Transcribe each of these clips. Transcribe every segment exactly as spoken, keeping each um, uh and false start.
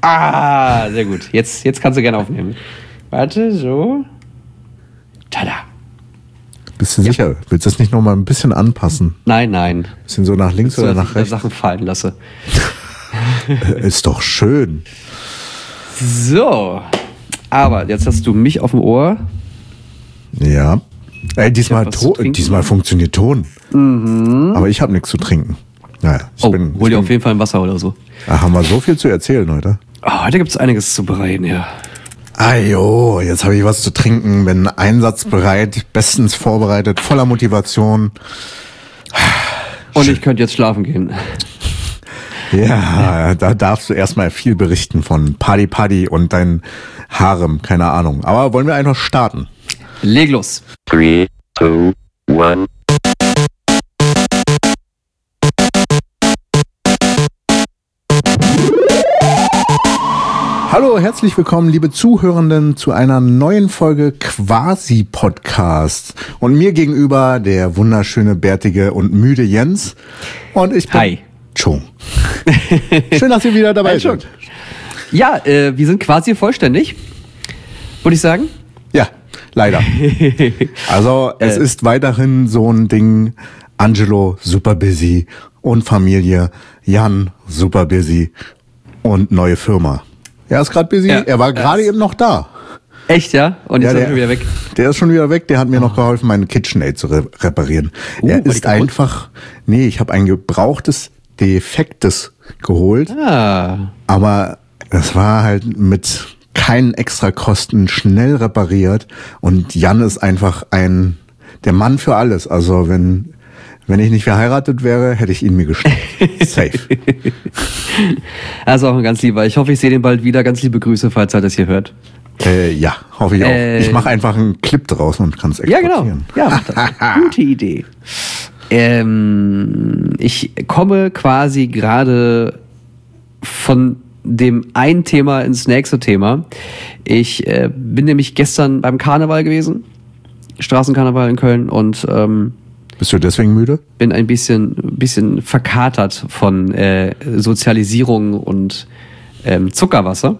Ah, sehr gut. Jetzt, jetzt kannst du gerne aufnehmen. Warte, so. Tada. Bist du Ja. sicher? Willst du das nicht noch mal ein bisschen anpassen? Nein, nein. Bisschen so nach links So, oder dass nach ich da rechts? Sachen fallen lasse. Ist doch schön. So. Aber jetzt hast du mich auf dem Ohr. Ja. Ey, diesmal, Ich hab was zu to- trinken. diesmal funktioniert Ton. Mhm. Aber ich habe nichts zu trinken. Naja, ich Oh, bin, hol ich dir auf bin, jeden Fall ein Wasser oder so. Ach, haben wir so viel zu erzählen heute. Oh, heute gibt es einiges zu bereiten, ja. Ajo, jetzt habe ich was zu trinken, bin einsatzbereit, bestens vorbereitet, voller Motivation. Und ich könnte jetzt schlafen gehen. Ja, da darfst du erstmal viel berichten von Party Party und dein Harem, keine Ahnung. Aber wollen wir einfach starten? Leg los. Three, two, one. Hallo, herzlich willkommen, liebe Zuhörenden, zu einer neuen Folge Quasi-Podcast. Und mir gegenüber der wunderschöne, bärtige und müde Jens. Und ich bin Hi. Chung. Schön, dass ihr wieder dabei Hi, Chung. seid. Ja, äh, wir sind quasi vollständig, würde ich sagen. Ja, leider. Also es Äh. ist weiterhin so ein Ding, Angelo super busy und Familie, Jan super busy und neue Firma. Er ist gerade busy, Ja, er war er gerade ist- eben noch da. Echt, ja? Und jetzt Ja, ist er der- schon wieder weg. Der ist schon wieder weg, der hat mir noch geholfen, meinen KitchenAid zu re- reparieren. Uh, er war die ist kaputt? einfach, nee, ich habe ein gebrauchtes, defektes geholt, Ah. aber das war halt mit keinen Extrakosten schnell repariert und Jan ist einfach ein, der Mann für alles. Also wenn, wenn ich nicht verheiratet wäre, hätte ich ihn mir geschnappt. Safe. Also auch ein ganz lieber. Ich hoffe, ich sehe den bald wieder. Ganz liebe Grüße, falls er das hier hört. Äh, ja, hoffe ich auch. Äh, ich mache einfach einen Clip draus und kann es Ja, genau. exportieren. Ja, das ist eine gute Idee. Ähm, ich komme quasi gerade von dem einen Thema ins nächste Thema. Ich äh, bin nämlich gestern beim Karneval gewesen, Straßenkarneval in Köln, und ähm, Bist du deswegen müde? bin ein bisschen, bisschen verkatert von äh, Sozialisierung und ähm, Zuckerwasser.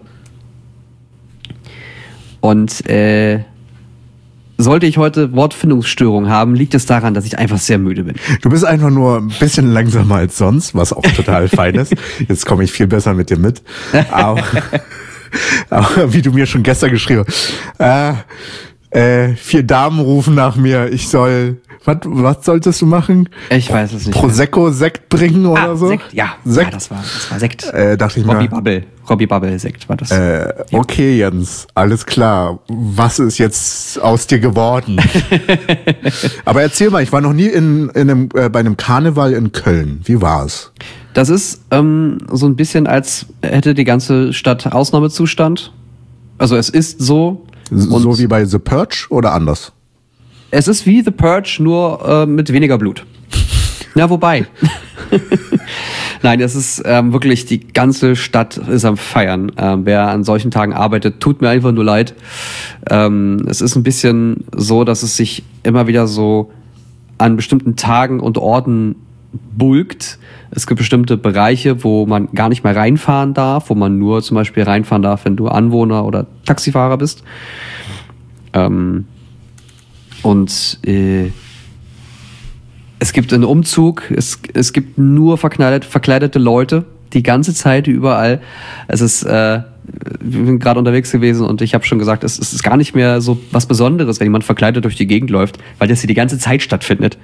Und äh, sollte ich heute Wortfindungsstörungen haben, liegt es daran, dass ich einfach sehr müde bin. Du bist einfach nur ein bisschen langsamer als sonst, was auch total fein ist. Jetzt komme ich viel besser mit dir mit. Aber, aber wie du mir schon gestern geschrieben hast, äh, äh, vier Damen rufen nach mir, ich soll, was, was solltest du machen? Ich weiß es nicht. Prosecco-Sekt bringen oder ah, so? Sekt, ja. Sekt? Ja, das war, das war Sekt. Äh, dachte ich Robbie mir, Bubble. Robbie Bubble Sekt war das. äh, okay Jens, alles klar. Was ist jetzt aus dir geworden? Aber erzähl mal, ich war noch nie in, in einem, äh, bei einem Karneval in Köln. Wie war's? Das ist ähm, so ein bisschen, als hätte die ganze Stadt Ausnahmezustand. Also es ist so. So Und wie bei The Purge oder anders? es ist wie The Purge, nur äh, mit weniger Blut. Na, wobei. Nein, es ist ähm, wirklich, die ganze Stadt ist am Feiern. Ähm, wer an solchen Tagen arbeitet, tut mir einfach nur leid. Ähm, es ist ein bisschen so, dass es sich immer wieder so an bestimmten Tagen und Orten bulkt. Es gibt bestimmte Bereiche, wo man gar nicht mehr reinfahren darf, wo man nur zum Beispiel reinfahren darf, wenn du Anwohner oder Taxifahrer bist. Ähm, und äh, es gibt einen Umzug, es, es gibt nur verkleidet, verkleidete Leute, die ganze Zeit überall. Es ist, äh, wir sind gerade unterwegs gewesen und ich habe schon gesagt, es, es ist gar nicht mehr so was Besonderes, wenn jemand verkleidet durch die Gegend läuft, weil das hier die ganze Zeit stattfindet.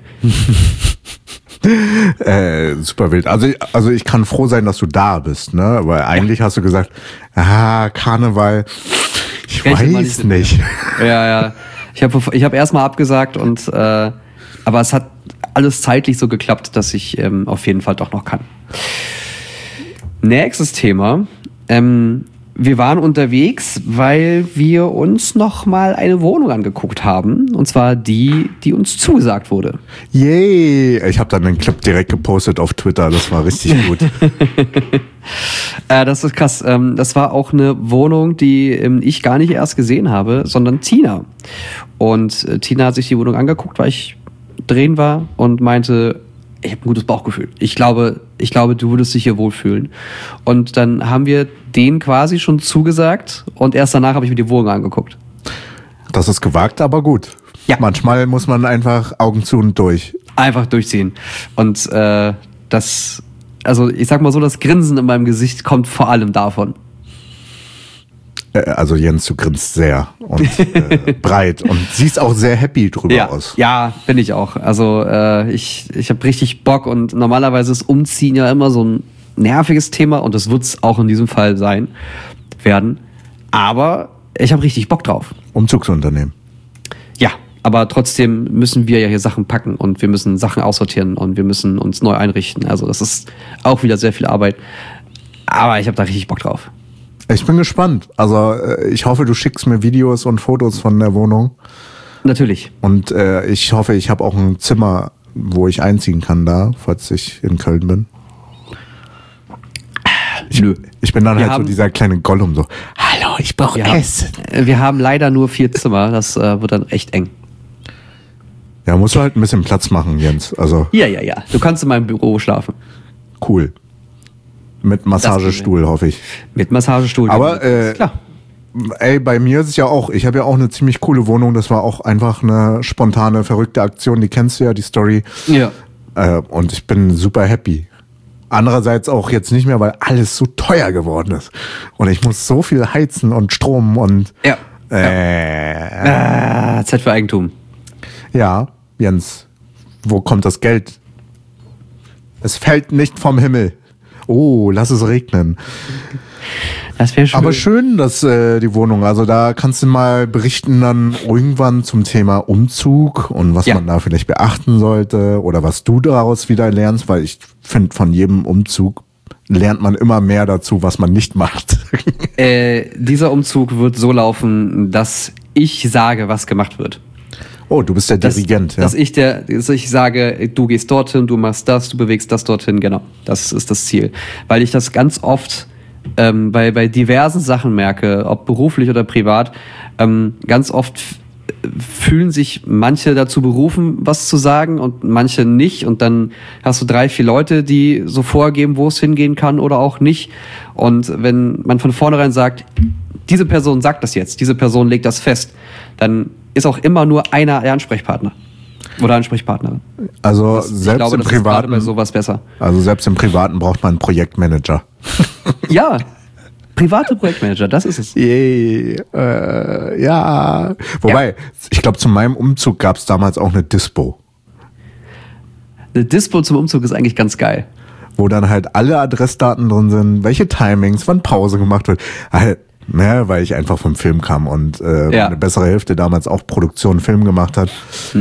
Äh, super wild. Also, also ich kann froh sein, dass du da bist, ne? Weil eigentlich hast du gesagt, ah, Karneval, ich Rechne mal weiß nicht mit nicht. Ja, ja. Ich habe ich hab erstmal abgesagt und äh, aber es hat alles zeitlich so geklappt, dass ich ähm, auf jeden Fall doch noch kann. Nächstes Thema. Ähm, wir waren unterwegs, weil wir uns noch mal eine Wohnung angeguckt haben. Und zwar die, die uns zugesagt wurde. Yay! Ich habe dann den Clip direkt gepostet auf Twitter, das war richtig gut. Äh, das ist krass. Ähm, das war auch eine Wohnung, die ähm, ich gar nicht erst gesehen habe, sondern Tina. Und äh, Tina hat sich die Wohnung angeguckt, weil ich drehen war und meinte, ich habe ein gutes Bauchgefühl. Ich glaube, ich glaube, du würdest dich hier wohlfühlen. Und dann haben wir den quasi schon zugesagt und erst danach habe ich mir die Wohnung angeguckt. Das ist gewagt, aber gut. Ja. Manchmal muss man einfach Augen zu und durch. Einfach durchziehen. Und äh, das, also ich sag mal so, das Grinsen in meinem Gesicht kommt vor allem davon. Also Jens, du grinst sehr und äh, breit und siehst auch sehr happy drüber Ja, aus. ja, bin ich auch. Also äh, ich, ich habe richtig Bock und normalerweise ist Umziehen ja immer so ein nerviges Thema und das wird es auch in diesem Fall sein, werden. Aber ich habe richtig Bock drauf. Umzugsunternehmen. Ja, aber trotzdem müssen wir ja hier Sachen packen und wir müssen Sachen aussortieren und wir müssen uns neu einrichten. Also das ist auch wieder sehr viel Arbeit. Aber ich habe da richtig Bock drauf. Ich bin gespannt. Also äh, ich hoffe, du schickst mir Videos und Fotos von der Wohnung. Natürlich. Und äh, ich hoffe, ich habe auch ein Zimmer, wo ich einziehen kann da, falls ich in Köln bin. Ich, Nö. ich bin dann Wir halt haben- so dieser kleine Gollum, so, hallo, ich brauche Wir haben, Essen. äh, wir haben leider nur vier Zimmer. Das äh, wird dann echt eng. Ja, musst du halt ein bisschen Platz machen, Jens. Also Ja, ja, ja. Du kannst in meinem Büro schlafen. cool. Mit Massagestuhl, hoffe ich. Mit Massagestuhl. Aber, äh, klar. Ey, bei mir ist es ja auch, ich habe ja auch eine ziemlich coole Wohnung. Das war auch einfach eine spontane, verrückte Aktion. Die kennst du ja, die Story. Ja. Äh, und ich bin super happy. Andererseits auch jetzt nicht mehr, weil alles so teuer geworden ist. Und ich muss so viel heizen und Strom und Ja. äh, Ah, Zeit für Eigentum. ja, Jens, wo kommt das Geld? Es fällt nicht vom Himmel. Oh, lass es regnen. Das wäre schön. Aber schön, dass äh, die Wohnung, also da kannst du mal berichten dann irgendwann zum Thema Umzug und was Ja. man da vielleicht beachten sollte oder was du daraus wieder lernst, weil ich finde, von jedem Umzug lernt man immer mehr dazu, was man nicht macht. Äh, dieser Umzug wird so laufen, dass ich sage, was gemacht wird. Oh, du bist der Dass, Dirigent, ja. dass ich der, dass ich sage, du gehst dorthin, du machst das, du bewegst das dorthin, genau. Das ist das Ziel. Weil ich das ganz oft ähm, bei, bei diversen Sachen merke, ob beruflich oder privat, ähm, ganz oft f- fühlen sich manche dazu berufen, was zu sagen und manche nicht. Und dann hast du drei, vier Leute, die so vorgeben, wo es hingehen kann oder auch nicht. Und wenn man von vornherein sagt, diese Person sagt das jetzt, diese Person legt das fest, dann ist auch immer nur einer der Ansprechpartner oder Ansprechpartnerin. Also Das, selbst ich glaube, im das ist gerade bei Privaten, sowas besser. also selbst im Privaten braucht man einen Projektmanager. Ja, private Projektmanager, das ist es. Yay, äh, ja. Wobei, ich glaube, zu meinem Umzug gab es damals auch eine Dispo, Eine Dispo zum Umzug ist eigentlich ganz geil. wo dann halt alle Adressdaten drin sind, welche Timings, wann Pause gemacht wird. Halt, ne, weil ich einfach vom Film kam und äh, Ja. meine bessere Hälfte damals auch Produktion Film gemacht hat.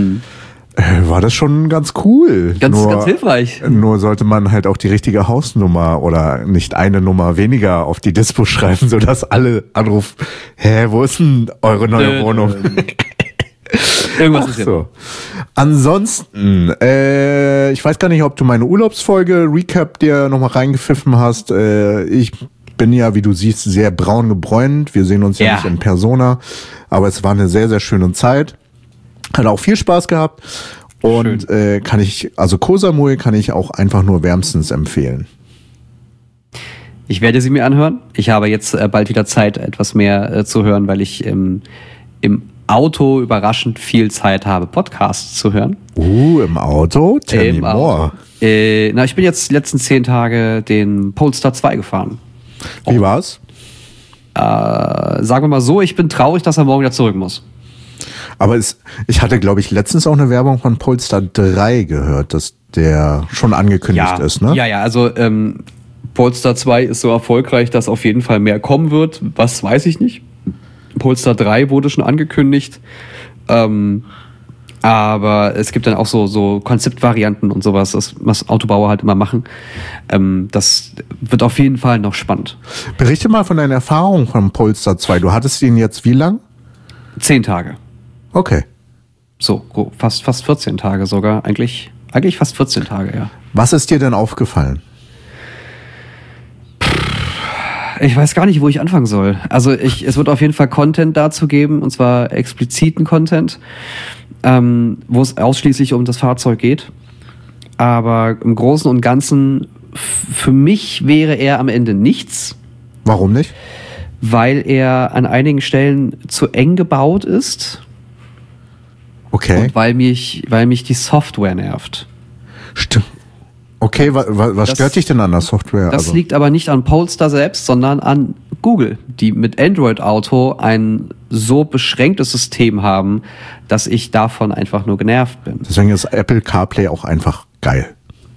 Äh, war das schon ganz cool. Ganz, ganz hilfreich. Nur sollte man halt auch die richtige Hausnummer oder nicht eine Nummer weniger auf die Dispo schreiben, sodass alle anrufen, hä, wo ist denn eure neue Dö, Wohnung? Irgendwas Ach ist ja. so. Ansonsten, äh, ich weiß gar nicht, ob du meine Urlaubsfolge Recap dir nochmal reingepfiffen hast. Äh, ich bin ja, wie du siehst, sehr braun gebräunt. Wir sehen uns ja, Ja. nicht in Persona, aber es war eine sehr, sehr schöne Zeit. Hat auch viel Spaß gehabt. Und äh, kann ich, also Koh Samui kann ich auch einfach nur wärmstens empfehlen. Ich werde sie mir anhören. Ich habe jetzt äh, bald wieder Zeit, etwas mehr äh, zu hören, weil ich ähm, im Auto überraschend viel Zeit habe, Podcasts zu hören. Uh, im Auto? Tell Im me more. Auto. Äh, na, ich bin jetzt die letzten zehn Tage den Polestar zwei gefahren. Wie war's? Äh, sagen wir mal so, ich bin traurig, dass er morgen wieder zurück muss. Aber es, ich hatte, glaube ich, letztens auch eine Werbung von Polestar drei gehört, dass der schon angekündigt ist, ne? Ja, ja, also ähm, Polestar zwei ist so erfolgreich, dass auf jeden Fall mehr kommen wird. Was weiß ich nicht. Polestar drei wurde schon angekündigt. Ähm, aber es gibt dann auch so, so Konzeptvarianten und sowas, das, was Autobauer halt immer machen. Ähm, das wird auf jeden Fall noch spannend. Berichte mal von deinen Erfahrungen vom Polestar zwei. Du hattest ihn jetzt wie lang? Zehn Tage. Okay. So, gro- fast, fast vierzehn Tage sogar. Eigentlich, eigentlich fast vierzehn Tage, ja. Was ist dir denn aufgefallen? Ich weiß gar nicht, wo ich anfangen soll. Also ich, es wird auf jeden Fall Content dazu geben, und zwar expliziten Content, ähm, wo es ausschließlich um das Fahrzeug geht. Aber im Großen und Ganzen f- für mich wäre er am Ende nichts, Warum nicht? weil er an einigen Stellen zu eng gebaut ist Okay. und weil mich, weil mich die Software nervt. Stimmt. Okay, wa, wa, was Das- stört dich denn an der Software? Das also, liegt aber nicht an Polestar selbst, sondern an Google, die mit Android Auto ein so beschränktes System haben, dass ich davon einfach nur genervt bin. deswegen ist Apple CarPlay auch einfach geil.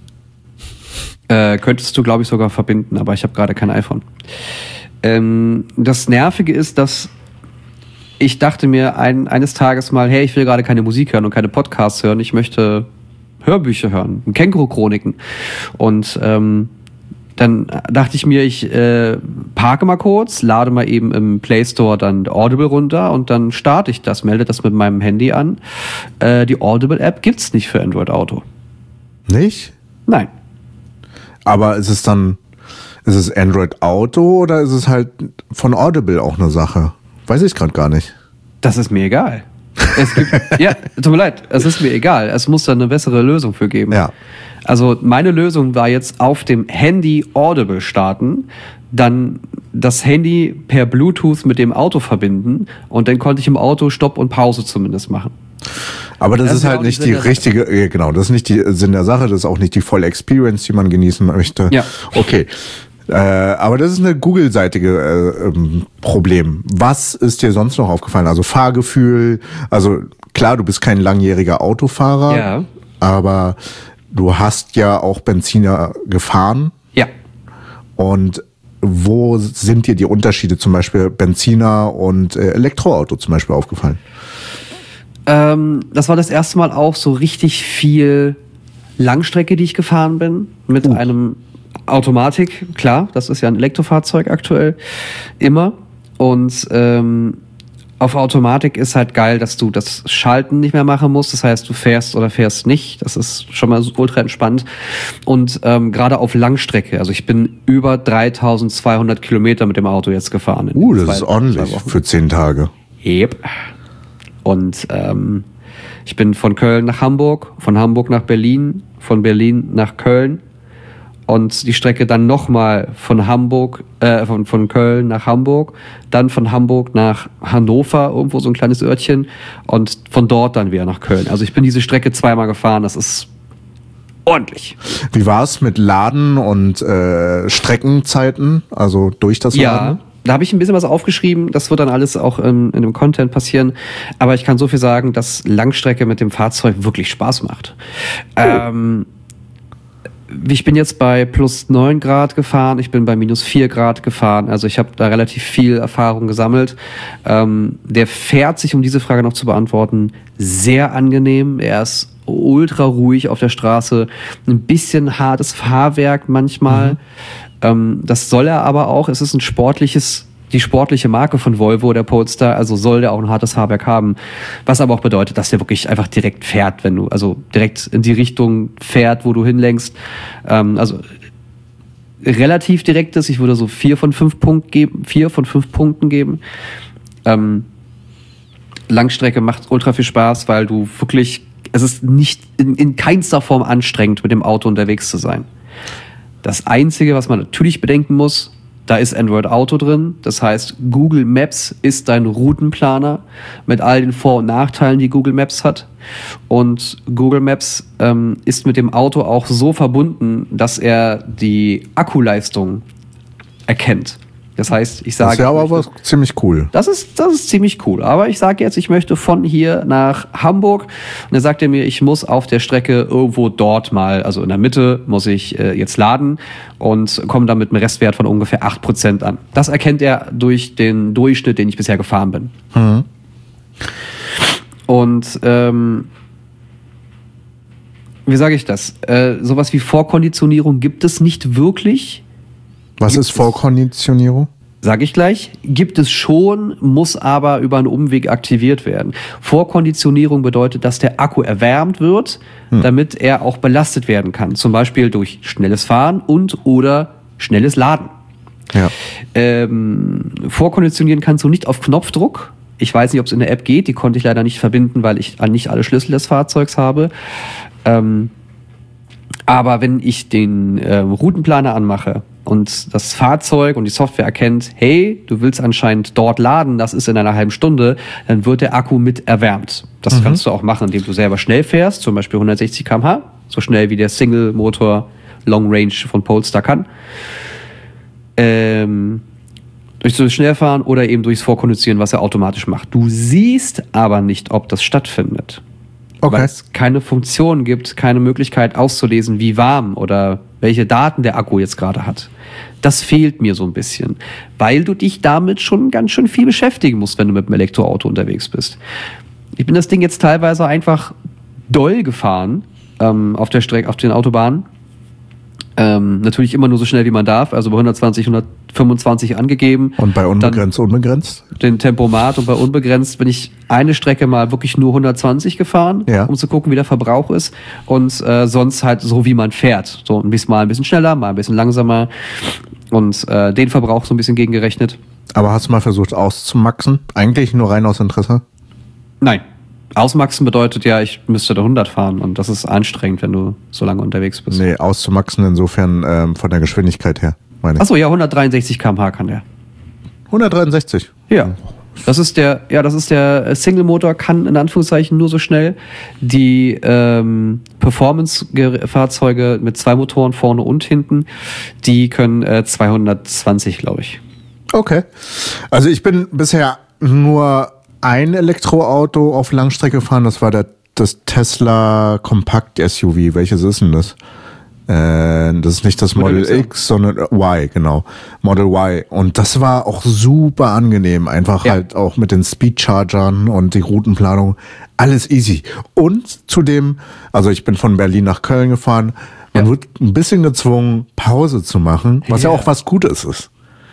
Äh, könntest du, glaube ich, sogar verbinden, aber ich habe gerade kein iPhone. Ähm, das Nervige ist, dass ich dachte mir ein, eines Tages mal, hey, ich will gerade keine Musik hören und keine Podcasts hören, ich möchte Hörbücher hören, Känguru-Chroniken. Und ähm, dann dachte ich mir, ich äh, parke mal kurz, lade mal eben im Play Store dann Audible runter und dann starte ich das, melde das mit meinem Handy an. Äh, die Audible-App gibt's nicht für Android Auto. Nicht? Nein. Aber ist es dann, ist es Android Auto oder ist es halt von Audible auch eine Sache? Weiß ich gerade gar nicht. Das ist mir egal. Es gibt, ja, tut mir leid, es ist mir egal. Es muss da eine bessere Lösung für geben. Ja. Also meine Lösung war jetzt auf dem Handy Audible starten, dann das Handy per Bluetooth mit dem Auto verbinden und dann konnte ich im Auto Stopp und Pause zumindest machen. Aber das, Das ist ist ja halt auch nicht nicht die Sinn der Sache. richtige, äh, genau, das ist nicht die Sinn der Sache, das ist auch nicht die volle Experience, die man genießen möchte. Ja. Okay. Äh, aber das ist eine Google-seitige äh, ähm, Problem. Was ist dir sonst noch aufgefallen? Also Fahrgefühl, also klar, du bist kein langjähriger Autofahrer, Ja. aber du hast ja auch Benziner gefahren. Ja. Und wo sind dir die Unterschiede zum Beispiel Benziner und äh, Elektroauto zum Beispiel aufgefallen? Ähm, das war das erste Mal auch so richtig viel Langstrecke, die ich gefahren bin, mit Uh. einem Automatik, klar, das ist ja ein Elektrofahrzeug aktuell, immer. Und ähm, auf Automatik ist halt geil, dass du das Schalten nicht mehr machen musst. Das heißt, du fährst oder fährst nicht. Das ist schon mal ultra entspannt. Und ähm, gerade auf Langstrecke, also ich bin über dreitausendzweihundert Kilometer mit dem Auto jetzt gefahren. in Uh, den das zwei- ist ordentlich zwei Wochen. für zehn Tage. Yep. Und ähm, ich bin von Köln nach Hamburg, von Hamburg nach Berlin, von Berlin nach Köln und die Strecke dann nochmal von Hamburg, äh, von, von Köln nach Hamburg, dann von Hamburg nach Hannover, irgendwo so ein kleines Örtchen und von dort dann wieder nach Köln. Also ich bin diese Strecke zweimal gefahren, das ist ordentlich. Wie war es mit Laden und äh, Streckenzeiten, also durch das Ja, Laden? da habe ich ein bisschen was aufgeschrieben. Das wird dann alles auch ähm, in dem Content passieren. Aber ich kann so viel sagen, dass Langstrecke mit dem Fahrzeug wirklich Spaß macht. Ähm, ich bin jetzt bei plus neun Grad gefahren. Ich bin bei minus vier Grad gefahren. Also ich habe da relativ viel Erfahrung gesammelt. Ähm, der fährt sich, um diese Frage noch zu beantworten, sehr angenehm. Er ist ultra ruhig auf der Straße. Ein bisschen hartes Fahrwerk manchmal. Mhm. Ähm, das soll er aber auch. Es ist ein sportliches, die sportliche Marke von Volvo, der Polestar, also soll der auch ein hartes Fahrwerk haben. Was aber auch bedeutet, dass der wirklich einfach direkt fährt, wenn du, also direkt in die Richtung fährt, wo du hinlenkst. Ähm, also relativ direkt ist. Ich würde so vier von fünf Punkten geben, vier von fünf Punkten geben. Ähm, Langstrecke macht ultra viel Spaß, weil du wirklich, es ist nicht in, in keinster Form anstrengend, mit dem Auto unterwegs zu sein. Das Einzige, was man natürlich bedenken muss, da ist Android Auto drin. Das heißt, Google Maps ist dein Routenplaner mit all den Vor- und Nachteilen, die Google Maps hat. Und Google Maps ähm, ist mit dem Auto auch so verbunden, dass er die Akkuleistung erkennt. Das heißt, ich sage... Das ist ja aber was ziemlich cool. Das ist, das ist ziemlich cool. Aber ich sage jetzt, ich möchte von hier nach Hamburg. Und dann sagt er mir, ich muss auf der Strecke irgendwo dort mal, also in der Mitte, muss ich äh, jetzt laden und komme dann mit einem Restwert von ungefähr acht Prozent an. Das erkennt er durch den Durchschnitt, den ich bisher gefahren bin. Mhm. Und ähm, wie sage ich das? Äh, sowas wie Vorkonditionierung gibt es nicht wirklich. Was ist Vorkonditionierung? Sag ich gleich. Gibt es schon, muss aber über einen Umweg aktiviert werden. Vorkonditionierung bedeutet, dass der Akku erwärmt wird, hm. damit er auch belastet werden kann. Zum Beispiel durch schnelles Fahren und oder schnelles Laden. Ja. Ähm, vorkonditionieren kannst du nicht auf Knopfdruck. Ich weiß nicht, ob es in der App geht. Die konnte ich leider nicht verbinden, weil ich nicht alle Schlüssel des Fahrzeugs habe. Ähm, Aber wenn ich den äh, Routenplaner anmache und das Fahrzeug und die Software erkennt, hey, du willst anscheinend dort laden, das ist in einer halben Stunde, dann wird der Akku mit erwärmt. Das mhm. kannst du auch machen, indem du selber schnell fährst, zum Beispiel hundertsechzig Kilometer pro Stunde, so schnell wie der Single-Motor Long Range von Polestar kann. Ähm, durch das Schnellfahren oder eben durchs Vorkondensieren, was er automatisch macht. Du siehst aber nicht, ob das stattfindet. Okay. Weil es keine Funktion gibt, keine Möglichkeit auszulesen, wie warm oder welche Daten der Akku jetzt gerade hat. Das fehlt mir so ein bisschen, weil du dich damit schon ganz schön viel beschäftigen musst, wenn du mit einem Elektroauto unterwegs bist. Ich bin das Ding jetzt teilweise einfach doll gefahren ähm, auf der Strecke, auf den Autobahnen. Ähm, natürlich immer nur so schnell, wie man darf, also bei hundertzwanzig, hundertfünfundzwanzig angegeben. Und bei unbegrenzt, dann unbegrenzt? Den Tempomat, und bei unbegrenzt bin ich eine Strecke mal wirklich nur hundertzwanzig gefahren, ja. um zu gucken, wie der Verbrauch ist. Und äh, sonst halt so, wie man fährt. So ein bisschen, mal ein bisschen schneller, mal ein bisschen langsamer. Und äh, den Verbrauch so ein bisschen gegengerechnet. Aber hast du mal versucht auszumaxen? Eigentlich nur rein aus Interesse? Nein. Ausmaxen bedeutet ja, ich müsste da hundert fahren und das ist anstrengend, wenn du so lange unterwegs bist. Nee, auszumaxen insofern ähm, von der Geschwindigkeit her, meine ich. Achso, ja, hundertdreiundsechzig Kilometer pro Stunde kann der. hundertdreiundsechzig? Ja. Das ist der, ja, das ist der Single-Motor, kann in Anführungszeichen nur so schnell. Die ähm, Performance-Fahrzeuge mit zwei Motoren vorne und hinten, die können äh, zweihundertzwanzig, glaube ich. Okay. Also ich bin bisher nur ein Elektroauto auf Langstrecke gefahren, das war der, das Tesla Kompakt S U V. Welches ist denn das? Äh, das ist nicht das Model, Model X, sondern Y, genau. Model Y. Und das war auch super angenehm. Einfach ja. halt auch mit den Speedchargern und die Routenplanung. Alles easy. Und zudem, also ich bin von Berlin nach Köln gefahren, man ja. wird ein bisschen gezwungen, Pause zu machen, was ja, ja auch was Gutes ist.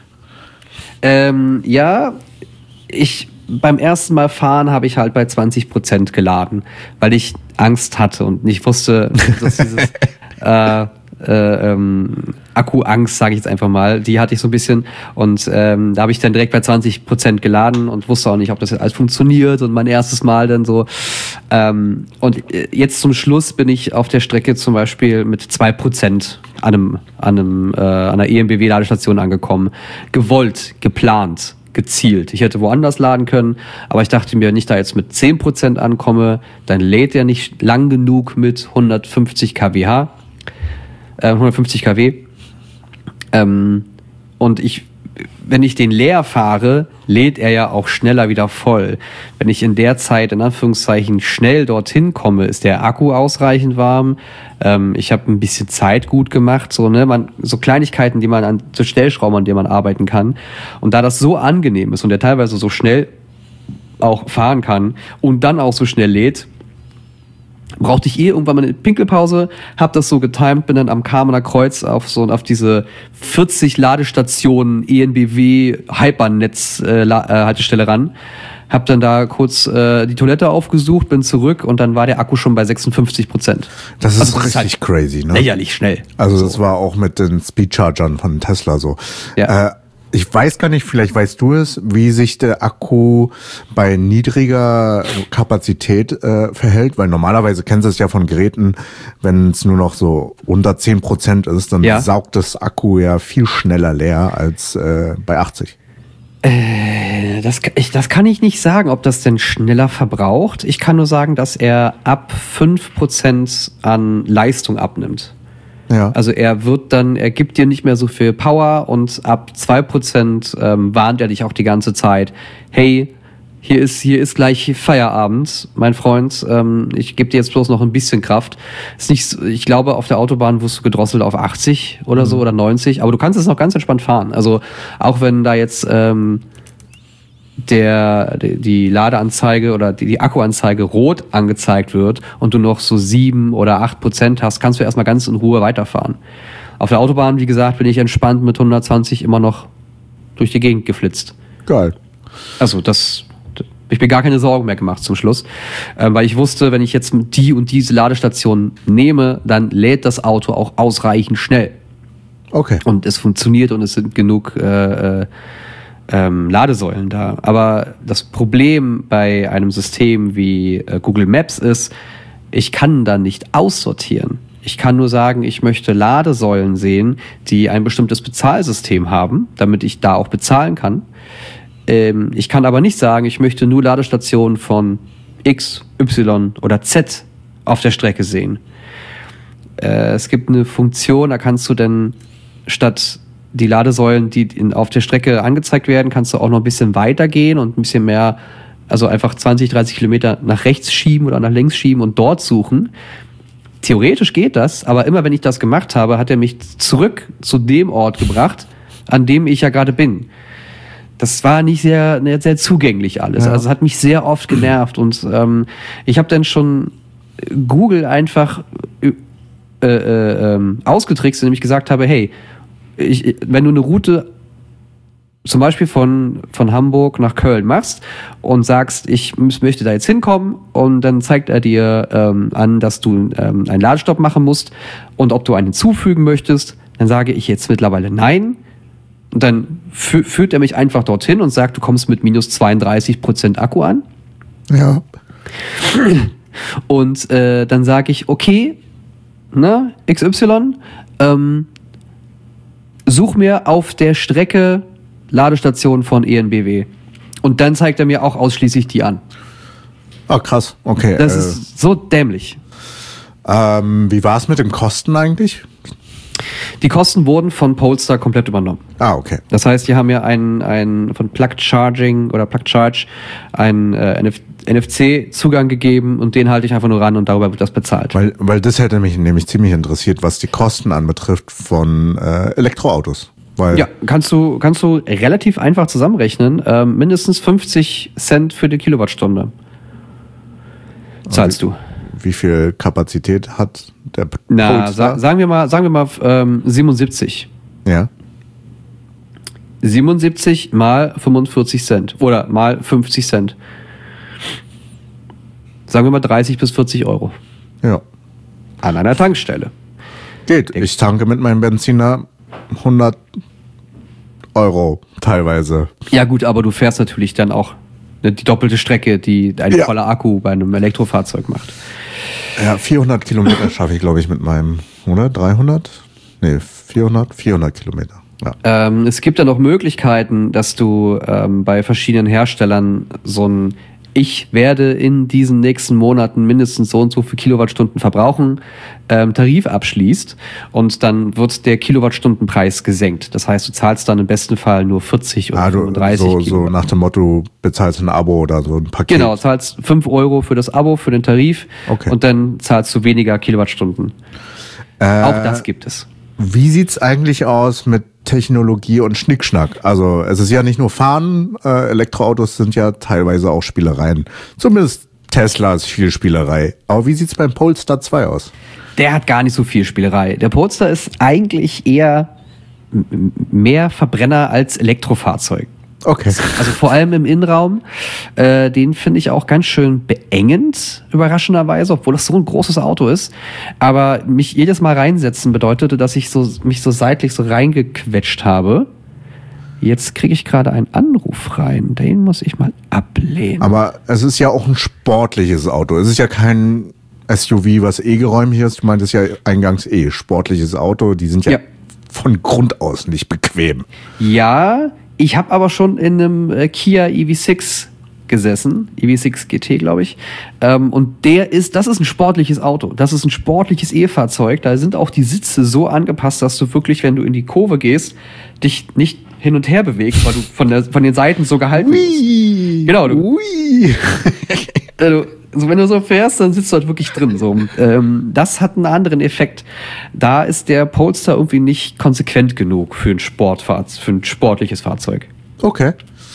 Ähm, ja, ich... Beim ersten Mal fahren habe ich halt bei zwanzig Prozent geladen, weil ich Angst hatte und nicht wusste, dass dieses äh, äh, ähm, Akku-Angst, sage ich jetzt einfach mal, die hatte ich so ein bisschen und ähm, da habe ich dann direkt bei zwanzig Prozent geladen und wusste auch nicht, ob das jetzt alles funktioniert und mein erstes Mal dann so. Ähm, und jetzt zum Schluss bin ich auf der Strecke zum Beispiel mit zwei Prozent an, einem, an, einem, äh, an einer E M B W-Ladestation angekommen. Gewollt, geplant. Gezielt. Ich hätte woanders laden können, aber ich dachte mir, wenn ich da jetzt mit zehn Prozent ankomme, dann lädt er nicht lang genug mit hundertfünfzig Kilowatt, äh, hundertfünfzig Kilowatt. Ähm, und ich, wenn ich den leer fahre, lädt er ja auch schneller wieder voll. Wenn ich in der Zeit, in Anführungszeichen, schnell dorthin komme, ist der Akku ausreichend warm. Ähm, ich habe ein bisschen Zeit gut gemacht, so, ne, man, so Kleinigkeiten, die man an, so Stellschrauben, an denen man arbeiten kann. Und da das so angenehm ist und der teilweise so schnell auch fahren kann und dann auch so schnell lädt, brauchte ich eh irgendwann mal eine Pinkelpause, hab das so getimed, bin dann am Kamener Kreuz auf so auf diese vierzig Ladestationen E N B W Hypernetz äh, La- äh, Haltestelle ran. Hab dann da kurz äh, die Toilette aufgesucht, bin zurück und dann war der Akku schon bei sechsundfünfzig Prozent. Das ist also, das richtig ist halt crazy, ne? Lächerlich schnell. Also so. Das war auch mit den Speedchargern von Tesla so. Ja. Äh, ich weiß gar nicht, vielleicht weißt du es, wie sich der Akku bei niedriger Kapazität äh, verhält, weil normalerweise kennst du es ja von Geräten, wenn es nur noch so unter zehn Prozent ist, dann ja. saugt das Akku ja viel schneller leer als äh, bei achtzig. Äh, das, ich, das kann ich nicht sagen, ob das denn schneller verbraucht. Ich kann nur sagen, dass er ab fünf Prozent an Leistung abnimmt. Ja. Also er wird dann, er gibt dir nicht mehr so viel Power und ab zwei Prozent ähm, warnt er dich auch die ganze Zeit. Hey, hier ist, hier ist gleich Feierabend, mein Freund. Ähm, ich gebe dir jetzt bloß noch ein bisschen Kraft. Ist nicht, ich glaube, auf der Autobahn wirst du gedrosselt auf achtzig oder so mhm. oder neunzig, aber du kannst es noch ganz entspannt fahren. Also auch wenn da jetzt ähm, der die Ladeanzeige oder die, die Akkuanzeige rot angezeigt wird und du noch so sieben oder acht Prozent hast, kannst du erstmal ganz in Ruhe weiterfahren. Auf der Autobahn, wie gesagt, bin ich entspannt mit hundertzwanzig immer noch durch die Gegend geflitzt. Geil. Also das, ich mir gar keine Sorgen mehr gemacht zum Schluss, äh, weil ich wusste, wenn ich jetzt die und diese Ladestation nehme, dann lädt das Auto auch ausreichend schnell. Okay. Und es funktioniert und es sind genug äh, äh, Ähm, Ladesäulen da. Aber das Problem bei einem System wie äh, Google Maps ist, ich kann da nicht aussortieren. Ich kann nur sagen, ich möchte Ladesäulen sehen, die ein bestimmtes Bezahlsystem haben, damit ich da auch bezahlen kann. Ähm, ich kann aber nicht sagen, ich möchte nur Ladestationen von X, Y oder Z auf der Strecke sehen. Äh, es gibt eine Funktion, da kannst du dann statt die Ladesäulen, die in, auf der Strecke angezeigt werden, kannst du auch noch ein bisschen weiter gehen und ein bisschen mehr, also einfach zwanzig, dreißig Kilometer nach rechts schieben oder nach links schieben und dort suchen. Theoretisch geht das, aber immer wenn ich das gemacht habe, hat er mich zurück zu dem Ort gebracht, an dem ich ja gerade bin. Das war nicht sehr, sehr zugänglich alles. Ja. Also es hat mich sehr oft genervt und ähm, ich habe dann schon Google einfach äh, äh, äh, ausgetrickst, indem ich gesagt habe, hey, Ich, wenn du eine Route zum Beispiel von, von Hamburg nach Köln machst und sagst, ich möchte da jetzt hinkommen und dann zeigt er dir ähm, an, dass du ähm, einen Ladestopp machen musst und ob du einen hinzufügen möchtest, dann sage ich jetzt mittlerweile nein und dann fü- führt er mich einfach dorthin und sagt, du kommst mit minus zweiunddreißig Prozent Akku an. Ja. Und äh, dann sage ich, okay, ne, X Y, ähm, such mir auf der Strecke Ladestationen von E N B W. Und dann zeigt er mir auch ausschließlich die an. Ah, krass. Okay. Das äh, ist so dämlich. ähm, wie war es mit den Kosten eigentlich? Die Kosten wurden von Polestar komplett übernommen. Ah, okay. Das heißt, die haben ja ein, ein von Plug Charging oder Plug Charge einen äh, N F C-Zugang gegeben und den halte ich einfach nur ran und darüber wird das bezahlt. Weil, weil das hätte mich nämlich ziemlich interessiert, was die Kosten anbetrifft von äh, Elektroautos. Weil Ja, kannst du, kannst du relativ einfach zusammenrechnen. Ähm, mindestens fünfzig Cent für die Kilowattstunde zahlst du. Wie viel Kapazität hat der P- Na, Polestar? sa- sagen wir mal, sagen wir mal ähm, siebenundsiebzig. Ja. siebenundsiebzig mal fünfundvierzig Cent oder mal fünfzig Cent. Sagen wir mal dreißig bis vierzig Euro Ja. an einer Tankstelle. Geht. Ich tanke mit meinem Benziner hundert Euro teilweise. Ja gut, aber du fährst natürlich dann auch ne, die doppelte Strecke, die ein Ja. voller Akku bei einem Elektrofahrzeug macht. Ja, vierhundert Kilometer schaffe ich, glaube ich, mit meinem, oder? dreihundert? Nee, vierhundert? vierhundert Kilometer. Ja. Ähm, es gibt dann auch Möglichkeiten, dass du ähm, bei verschiedenen Herstellern so ein Ich werde in diesen nächsten Monaten mindestens so und so viele Kilowattstunden verbrauchen, ähm, Tarif abschließt und dann wird der Kilowattstundenpreis gesenkt. Das heißt, du zahlst dann im besten Fall nur vierzig oder Ah, du, fünfunddreißig so, so Kilowatt. nach dem Motto, du bezahlst ein Abo oder so ein Paket. Genau, zahlst fünf Euro für das Abo, für den Tarif Okay. und dann zahlst du weniger Kilowattstunden. Äh, Auch das gibt es. Wie sieht's eigentlich aus mit Technologie und Schnickschnack? Also es ist ja nicht nur Fahren, äh, Elektroautos sind ja teilweise auch Spielereien. Zumindest Tesla ist viel Spielerei. Aber wie sieht's beim Polestar zwei aus? Der hat gar nicht so viel Spielerei. Der Polestar ist eigentlich eher m- mehr Verbrenner als Elektrofahrzeug. Okay. Also vor allem im Innenraum. Äh, den finde ich auch ganz schön beengend, überraschenderweise, obwohl das so ein großes Auto ist. Aber mich jedes Mal reinsetzen bedeutete, dass ich so, mich so seitlich so reingequetscht habe. Jetzt kriege ich gerade einen Anruf rein. Den muss ich mal ablehnen. Aber es ist ja auch ein sportliches Auto. Es ist ja kein S U V, was eh geräumig ist. Du meintest ja eingangs eh, sportliches Auto. Die sind ja, Ja. von Grund aus nicht bequem. Ja, ich habe aber schon in einem äh, Kia E V sechs gesessen, E V sechs G T, glaube ich. Ähm, und der ist, das ist ein sportliches Auto. Das ist ein sportliches E-Fahrzeug. Da sind auch die Sitze so angepasst, dass du wirklich, wenn du in die Kurve gehst, dich nicht hin und her bewegst, weil du von, der, von den Seiten so gehalten wirst. Genau, du, Ui. also, also wenn du so fährst, dann sitzt du halt wirklich drin. So. Ähm, das hat einen anderen Effekt. Da ist der Polestar irgendwie nicht konsequent genug für ein Sportfahrzeug, für ein sportliches Fahrzeug. Okay.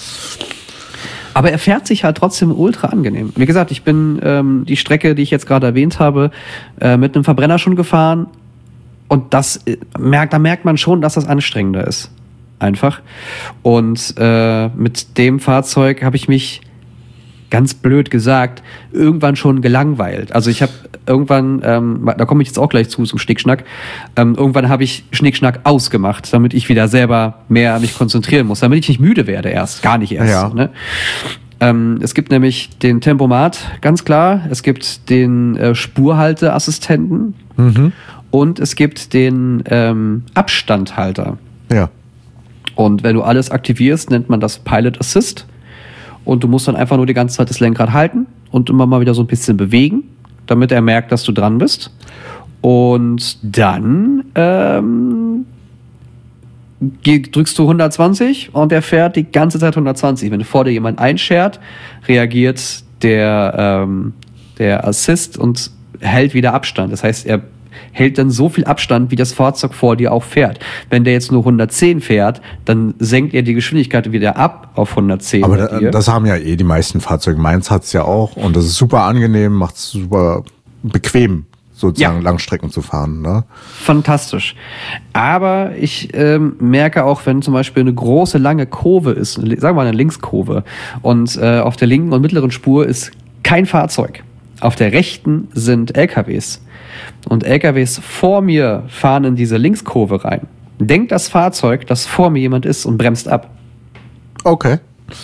Aber er fährt sich halt trotzdem ultra angenehm. Wie gesagt, ich bin ähm, die Strecke, die ich jetzt gerade erwähnt habe, äh, mit einem Verbrenner schon gefahren. Und das äh, merkt, da merkt man schon, dass das anstrengender ist. Einfach. Und äh, mit dem Fahrzeug habe ich mich, ganz blöd gesagt, irgendwann schon gelangweilt. Also ich habe irgendwann, ähm, da komme ich jetzt auch gleich zu, zum Schnickschnack, ähm, irgendwann habe ich Schnickschnack ausgemacht, damit ich wieder selber mehr mich konzentrieren muss, damit ich nicht müde werde erst, gar nicht erst. Ja. So, ne? ähm, es gibt nämlich den Tempomat, ganz klar, es gibt den äh, Spurhalteassistenten Mhm. und es gibt den ähm, Abstandhalter. Ja. Und wenn du alles aktivierst, nennt man das Pilot Assist. Und du musst dann einfach nur die ganze Zeit das Lenkrad halten und immer mal wieder so ein bisschen bewegen, damit er merkt, dass du dran bist. Und dann ähm, drückst du hundertzwanzig und er fährt die ganze Zeit hundertzwanzig. Wenn vor dir jemand einschert, reagiert der, ähm, der Assist und hält wieder Abstand. Das heißt, er hält dann so viel Abstand, wie das Fahrzeug vor dir auch fährt. Wenn der jetzt nur hundertzehn fährt, dann senkt er die Geschwindigkeit wieder ab auf hundertzehn. Aber da, das haben ja eh die meisten Fahrzeuge. Meins hat's ja auch und das ist super angenehm, macht's super bequem, sozusagen Ja. Langstrecken zu fahren. Ne? Fantastisch. Aber ich ähm, merke auch, wenn zum Beispiel eine große, lange Kurve ist, sagen wir mal eine Linkskurve, und äh, auf der linken und mittleren Spur ist kein Fahrzeug. Auf der rechten sind L K Ws. Und L K Ws vor mir fahren in diese Linkskurve rein. Denkt das Fahrzeug, dass vor mir jemand ist und bremst ab. Okay.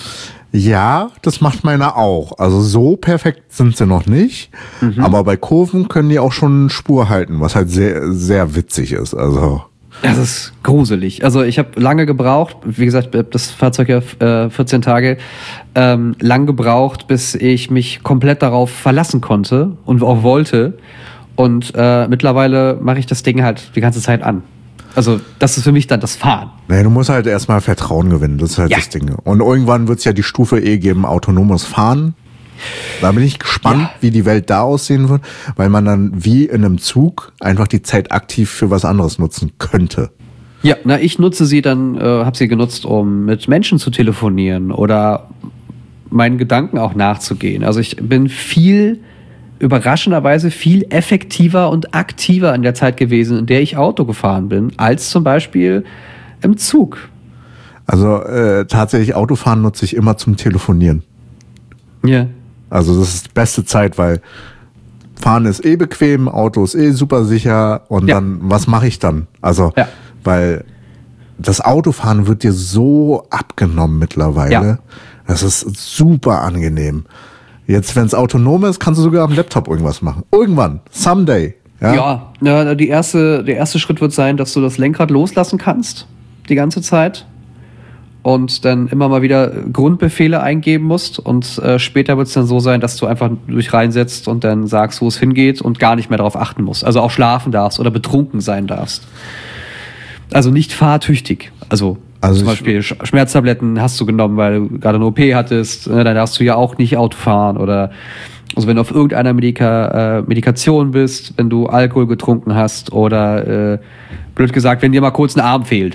Ja, das macht meine auch. Also so perfekt sind sie noch nicht. Mhm. Aber bei Kurven können die auch schon Spur halten, was halt sehr, sehr witzig ist. Also Das ist gruselig. Also ich habe lange gebraucht, wie gesagt, das Fahrzeug ja äh, vierzehn Tage, ähm, lang gebraucht, bis ich mich komplett darauf verlassen konnte und auch wollte. Und äh, mittlerweile mache ich das Ding halt die ganze Zeit an. Also das ist für mich dann das Fahren. nee, du musst halt erstmal Vertrauen gewinnen, das ist halt Ja. das Ding. Und irgendwann wird es ja die Stufe E geben, autonomes Fahren. Da bin ich gespannt, Ja. wie die Welt da aussehen wird, weil man dann wie in einem Zug einfach die Zeit aktiv für was anderes nutzen könnte. Ja, na, ich nutze sie dann, äh, habe sie genutzt, um mit Menschen zu telefonieren oder meinen Gedanken auch nachzugehen. Also ich bin viel, überraschenderweise viel effektiver und aktiver in der Zeit gewesen, in der ich Auto gefahren bin, als zum Beispiel im Zug. Also äh, tatsächlich Autofahren nutze ich immer zum Telefonieren. Ja. Also das ist die beste Zeit, weil Fahren ist eh bequem, Auto ist eh super sicher und Ja. dann, was mache ich dann? Also, Ja. weil das Autofahren wird dir so abgenommen mittlerweile. Ja. Das ist super angenehm. Jetzt, wenn es autonom ist, kannst du sogar am Laptop irgendwas machen. Irgendwann, someday. Ja, Ja, ja die erste, der erste Schritt wird sein, dass du das Lenkrad loslassen kannst, die ganze Zeit. Und dann immer mal wieder Grundbefehle eingeben musst. Und äh, später wird es dann so sein, dass du einfach durch reinsetzt und dann sagst, wo es hingeht und gar nicht mehr darauf achten musst. Also auch schlafen darfst oder betrunken sein darfst. Also nicht fahrtüchtig. Also, Also zum ich- Beispiel Sch- Schmerztabletten hast du genommen, weil du gerade eine O P hattest. Ne, dann darfst du ja auch nicht Auto fahren. Oder also wenn du auf irgendeiner Medika, äh, Medikation bist, wenn du Alkohol getrunken hast oder äh, blöd gesagt, wenn dir mal kurz ein Arm fehlt.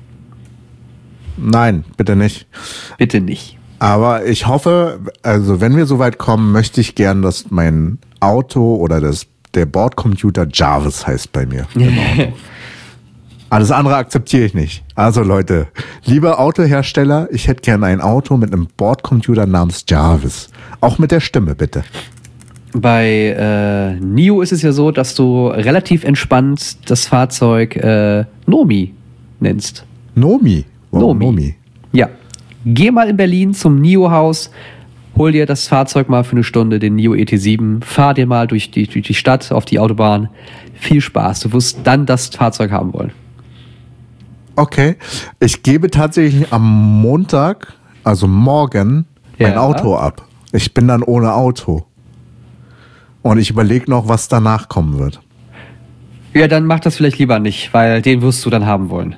Nein, bitte nicht. Bitte nicht. Aber ich hoffe, also wenn wir so weit kommen, möchte ich gern, dass mein Auto oder das, der Bordcomputer Jarvis heißt bei mir. im Auto. Alles andere akzeptiere ich nicht. Also Leute, liebe Autohersteller, ich hätte gern ein Auto mit einem Bordcomputer namens Jarvis. Auch mit der Stimme, bitte. Bei äh, NIO ist es ja so, dass du relativ entspannt das Fahrzeug äh, Nomi nennst. Nomi. Wow, Nomi. Nomi. Ja. Geh mal in Berlin zum NIO-Haus, hol dir das Fahrzeug mal für eine Stunde, den NIO E T sieben, fahr dir mal durch die, durch die Stadt, auf die Autobahn. Viel Spaß. Du wirst dann das Fahrzeug haben wollen. Okay. Ich gebe tatsächlich am Montag, also morgen, mein Ja. Auto ab. Ich bin dann ohne Auto. Und ich überlege noch, was danach kommen wird. Ja, dann mach das vielleicht lieber nicht, weil den wirst du dann haben wollen.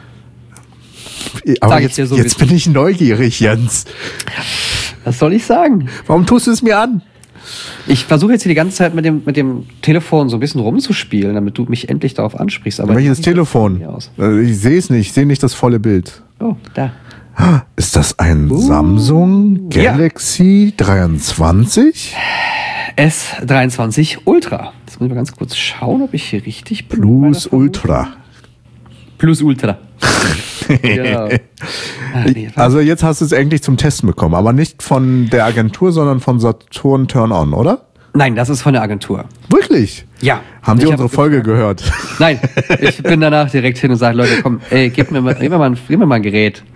Aber Sag ich jetzt, dir so, jetzt wie- bin ich neugierig, Jens. Was soll ich sagen? Warum tust du es mir an? Ich versuche jetzt hier die ganze Zeit mit dem, mit dem Telefon so ein bisschen rumzuspielen, damit du mich endlich darauf ansprichst. Aber Welches wie sieht das Telefon? hier aus? Äh, Ich sehe es nicht, ich sehe nicht das volle Bild. Oh, da. Ist das ein Uh. Samsung Galaxy dreiundzwanzig? S dreiundzwanzig Ultra. Jetzt muss ich mal ganz kurz schauen, ob ich hier richtig bin. mit meiner Plus Vermutung. Ultra. Plus Ultra. Genau. Ah, nee, was? Also jetzt hast du es endlich zum Testen bekommen, aber nicht von der Agentur, sondern von Saturn Turn On, oder? Nein, das ist von der Agentur. Wirklich? Ja. Haben die Ich unsere hab- Folge gehört? Nein, ich bin danach direkt hin und sage, Leute, komm, ey, gib mir mal, gib mir mal, ein, gib mir mal ein Gerät.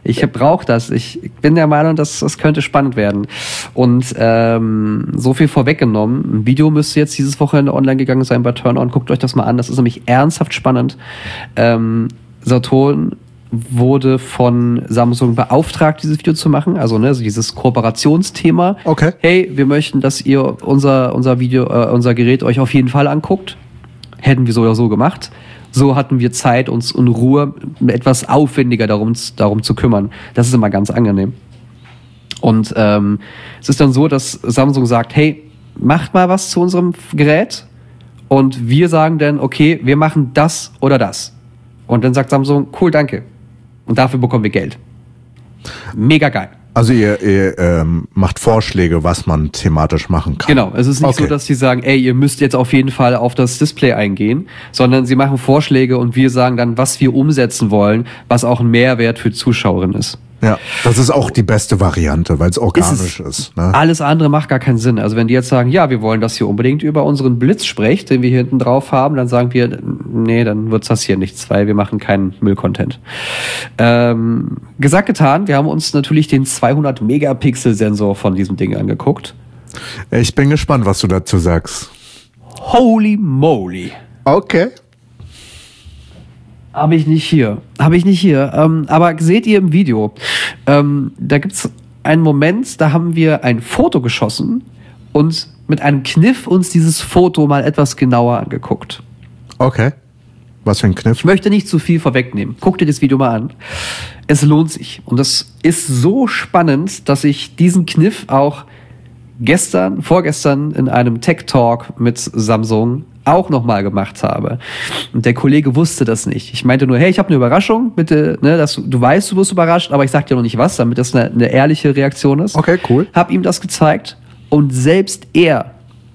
Ich brauche das. Ich bin der Meinung, dass das könnte spannend werden. Und ähm, so viel vorweggenommen. Ein Video müsste jetzt dieses Wochenende online gegangen sein bei Turn On. Guckt euch das mal an. Das ist nämlich ernsthaft spannend. Ähm, Saturn wurde von Samsung beauftragt, dieses Video zu machen. Also, ne, also dieses Kooperationsthema. Okay. Hey, wir möchten, dass ihr unser, unser Video, äh, unser Gerät euch auf jeden Fall anguckt. Hätten wir so oder so gemacht. So hatten wir Zeit, uns in Ruhe etwas aufwendiger darum, darum zu kümmern. Das ist immer ganz angenehm. Und ähm, es ist dann so, dass Samsung sagt, hey, macht mal was zu unserem Gerät. Und wir sagen dann, okay, wir machen das oder das. Und dann sagt Samsung, cool, danke. Und dafür bekommen wir Geld. Mega geil. Also ihr, ihr ähm, macht Vorschläge, was man thematisch machen kann. Genau, es ist nicht Okay. so, dass sie sagen, ey, ihr müsst jetzt auf jeden Fall auf das Display eingehen, sondern sie machen Vorschläge und wir sagen dann, was wir umsetzen wollen, was auch ein Mehrwert für die Zuschauerin ist. Ja, das ist auch die beste Variante, weil es organisch Ist ist. Ne? Alles andere macht gar keinen Sinn. Also wenn die jetzt sagen, ja, wir wollen, dass ihr unbedingt über unseren Blitz sprecht, den wir hier hinten drauf haben, dann sagen wir, nee, dann wird's das hier nichts, weil wir machen keinen Müllcontent. Ähm, gesagt, getan, wir haben uns natürlich den zweihundert Megapixel Sensor von diesem Ding angeguckt. Ich bin gespannt, was du dazu sagst. Holy moly. Okay. Habe ich nicht hier. Habe ich nicht hier. Ähm, aber seht ihr im Video, ähm, da gibt es einen Moment, da haben wir ein Foto geschossen und mit einem Kniff uns dieses Foto mal etwas genauer angeguckt. Okay. Was für ein Kniff? Ich möchte nicht zu viel vorwegnehmen. Guck dir das Video mal an. Es lohnt sich. Und das ist so spannend, dass ich diesen Kniff auch gestern, vorgestern in einem Tech-Talk mit Samsung auch nochmal gemacht habe. Und der Kollege wusste das nicht. Ich meinte nur, hey, ich habe eine Überraschung, bitte, ne, dass du, du weißt, du wirst überrascht, aber ich sag dir noch nicht was, damit das eine, eine ehrliche Reaktion ist. Okay, cool. Hab ihm das gezeigt und selbst er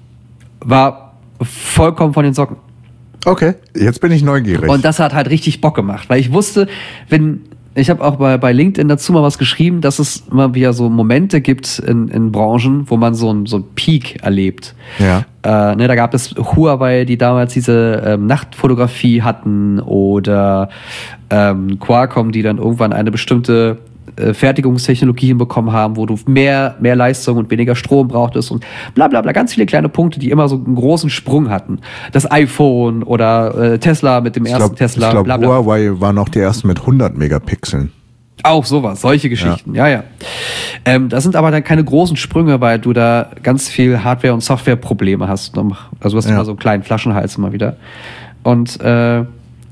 war vollkommen von den Socken. Okay, jetzt bin ich neugierig. Und das hat halt richtig Bock gemacht, weil ich wusste, wenn, ich habe auch bei, bei LinkedIn dazu mal was geschrieben, dass es immer wieder so Momente gibt in, in Branchen, wo man so einen so einen Peak erlebt. Ja. Äh, ne, da gab es Huawei, die damals diese ähm, Nachtfotografie hatten, oder ähm, Qualcomm, die dann irgendwann eine bestimmte äh, Fertigungstechnologie hinbekommen haben, wo du mehr, mehr Leistung und weniger Strom brauchtest und bla bla bla. Ganz viele kleine Punkte, die immer so einen großen Sprung hatten. Das iPhone oder äh, Tesla mit dem ich ersten glaube, Tesla. glaub, bla bla. Huawei war noch die ersten mit hundert Megapixeln. Auch sowas, solche Geschichten, ja, ja. ja. Ähm, das sind aber dann keine großen Sprünge, weil du da ganz viel Hardware- und Softwareprobleme hast. Also du hast Ja. immer so einen kleinen Flaschenhals immer wieder. Und äh,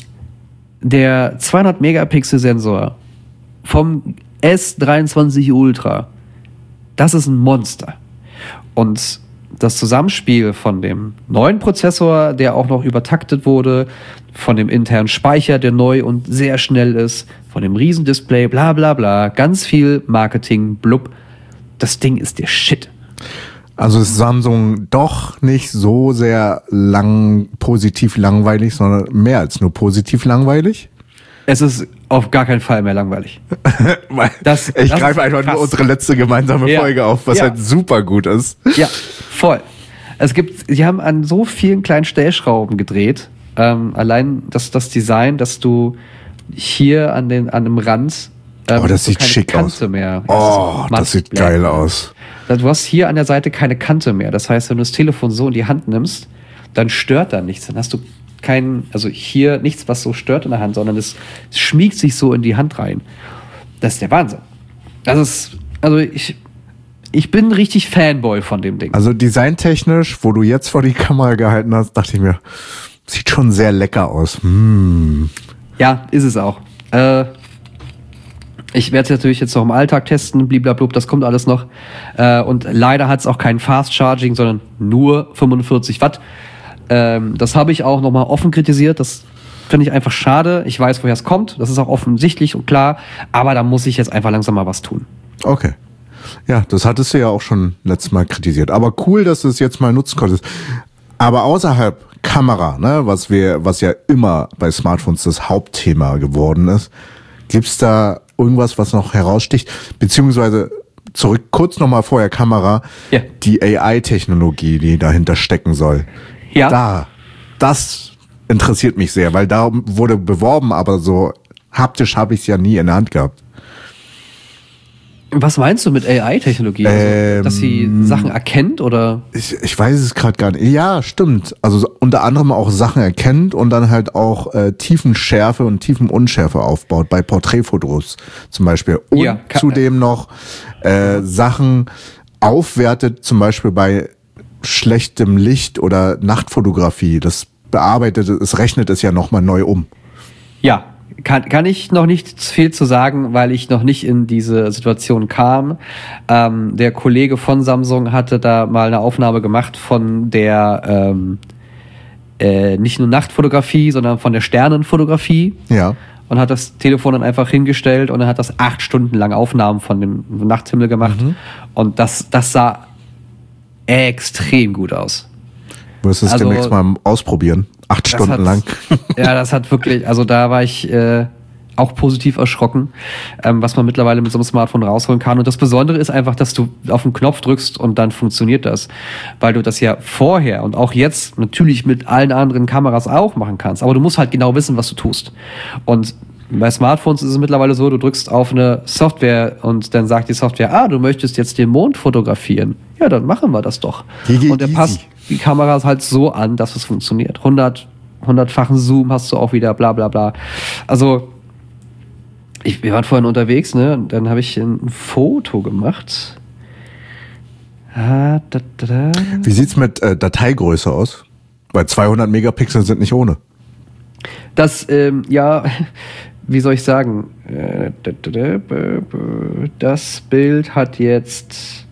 der zweihundert Megapixel Sensor vom S dreiundzwanzig Ultra, das ist ein Monster. Und das Zusammenspiel von dem neuen Prozessor, der auch noch übertaktet wurde, von dem internen Speicher, der neu und sehr schnell ist, von dem Riesendisplay, bla bla bla, ganz viel Marketing, blub. Das Ding ist der Shit. Also ist Samsung doch nicht so sehr lang positiv langweilig, sondern mehr als nur positiv langweilig? Es ist auf gar keinen Fall mehr langweilig. Das- ich das greife ist einfach krass. nur unsere letzte gemeinsame Ja. Folge auf, was Ja. halt super gut ist. Ja, voll. Es gibt, sie haben an so vielen kleinen Stellschrauben gedreht. Ähm, allein das, das Design, dass du hier an, den, an dem Rand ähm, Oh, das hast du sieht keine schick Kante aus. mehr. Oh, matt das sieht black. geil aus. Du hast hier an der Seite keine Kante mehr. Das heißt, wenn du das Telefon so in die Hand nimmst, dann stört da nichts. Dann hast du kein, also hier nichts, was so stört in der Hand, sondern es, es schmiegt sich so in die Hand rein. Das ist der Wahnsinn. Das ist, also ich, ich bin richtig Fanboy von dem Ding. Also designtechnisch, wo du jetzt vor die Kamera gehalten hast, dachte ich mir, sieht schon sehr lecker aus. Hm. Ja, ist es auch. Äh, ich werde es natürlich jetzt noch im Alltag testen, bliblablub, das kommt alles noch. Äh, und leider hat es auch kein Fast Charging, sondern nur fünfundvierzig Watt. Ähm, das habe ich auch nochmal offen kritisiert. Das finde ich einfach schade. Ich weiß, woher es kommt. Das ist auch offensichtlich und klar. Aber da muss ich jetzt einfach langsam mal was tun. Okay. Ja, das hattest du ja auch schon letztes Mal kritisiert. Aber cool, dass du es jetzt mal nutzen konntest. Aber außerhalb Kamera, ne, was wir, was ja immer bei Smartphones das Hauptthema geworden ist, gibt's da irgendwas, was noch heraussticht? Beziehungsweise zurück kurz nochmal vorher Kamera, Ja. die A I-Technologie, die dahinter stecken soll. Ja. Da, das interessiert mich sehr, weil da wurde beworben, aber so haptisch habe ich es ja nie in der Hand gehabt. Was meinst du mit A I-Technologie? Also, Ähm, dass sie Sachen erkennt oder? Ich, ich weiß es gerade gar nicht. Ja, stimmt. Also so- unter anderem auch Sachen erkennt und dann halt auch äh, Tiefenschärfe und Tiefenunschärfe aufbaut bei Porträtfotos zum Beispiel. Und Ja, ka- zudem noch äh, Sachen aufwertet, zum Beispiel bei schlechtem Licht oder Nachtfotografie. Das bearbeitet, es rechnet es ja nochmal neu um. Ja, kann, kann ich noch nicht viel zu sagen, weil ich noch nicht in diese Situation kam. Ähm, der Kollege von Samsung hatte da mal eine Aufnahme gemacht von der ähm, äh, nicht nur Nachtfotografie, sondern von der Sternenfotografie. Ja. Und hat das Telefon dann einfach hingestellt und er hat das acht Stunden lang Aufnahmen von dem Nachthimmel gemacht. Mhm. Und das, das sah extrem gut aus. Wirst du es Also, demnächst mal ausprobieren? Acht Das Stunden hat, lang. Ja, das hat wirklich, also da war ich äh, auch positiv erschrocken, ähm, was man mittlerweile mit so einem Smartphone rausholen kann. Und das Besondere ist einfach, dass du auf den Knopf drückst und dann funktioniert das. Weil du das ja vorher und auch jetzt natürlich mit allen anderen Kameras auch machen kannst. Aber du musst halt genau wissen, was du tust. Und bei Smartphones ist es mittlerweile so, du drückst auf eine Software und dann sagt die Software, ah, du möchtest jetzt den Mond fotografieren. Ja, dann machen wir das doch. Easy. Und der passt die Kameras halt so an, dass es funktioniert. hundert, hundertfachen Zoom hast du auch wieder, bla bla bla. Also, ich, wir waren vorhin unterwegs, ne? Und dann habe ich ein Foto gemacht. Ah, da, da, da. Wie sieht's mit äh, Dateigröße aus? Weil zweihundert Megapixel sind nicht ohne. Das, ähm, ja, wie soll ich sagen? Äh, da, da, da, b- b- Das Bild hat jetzt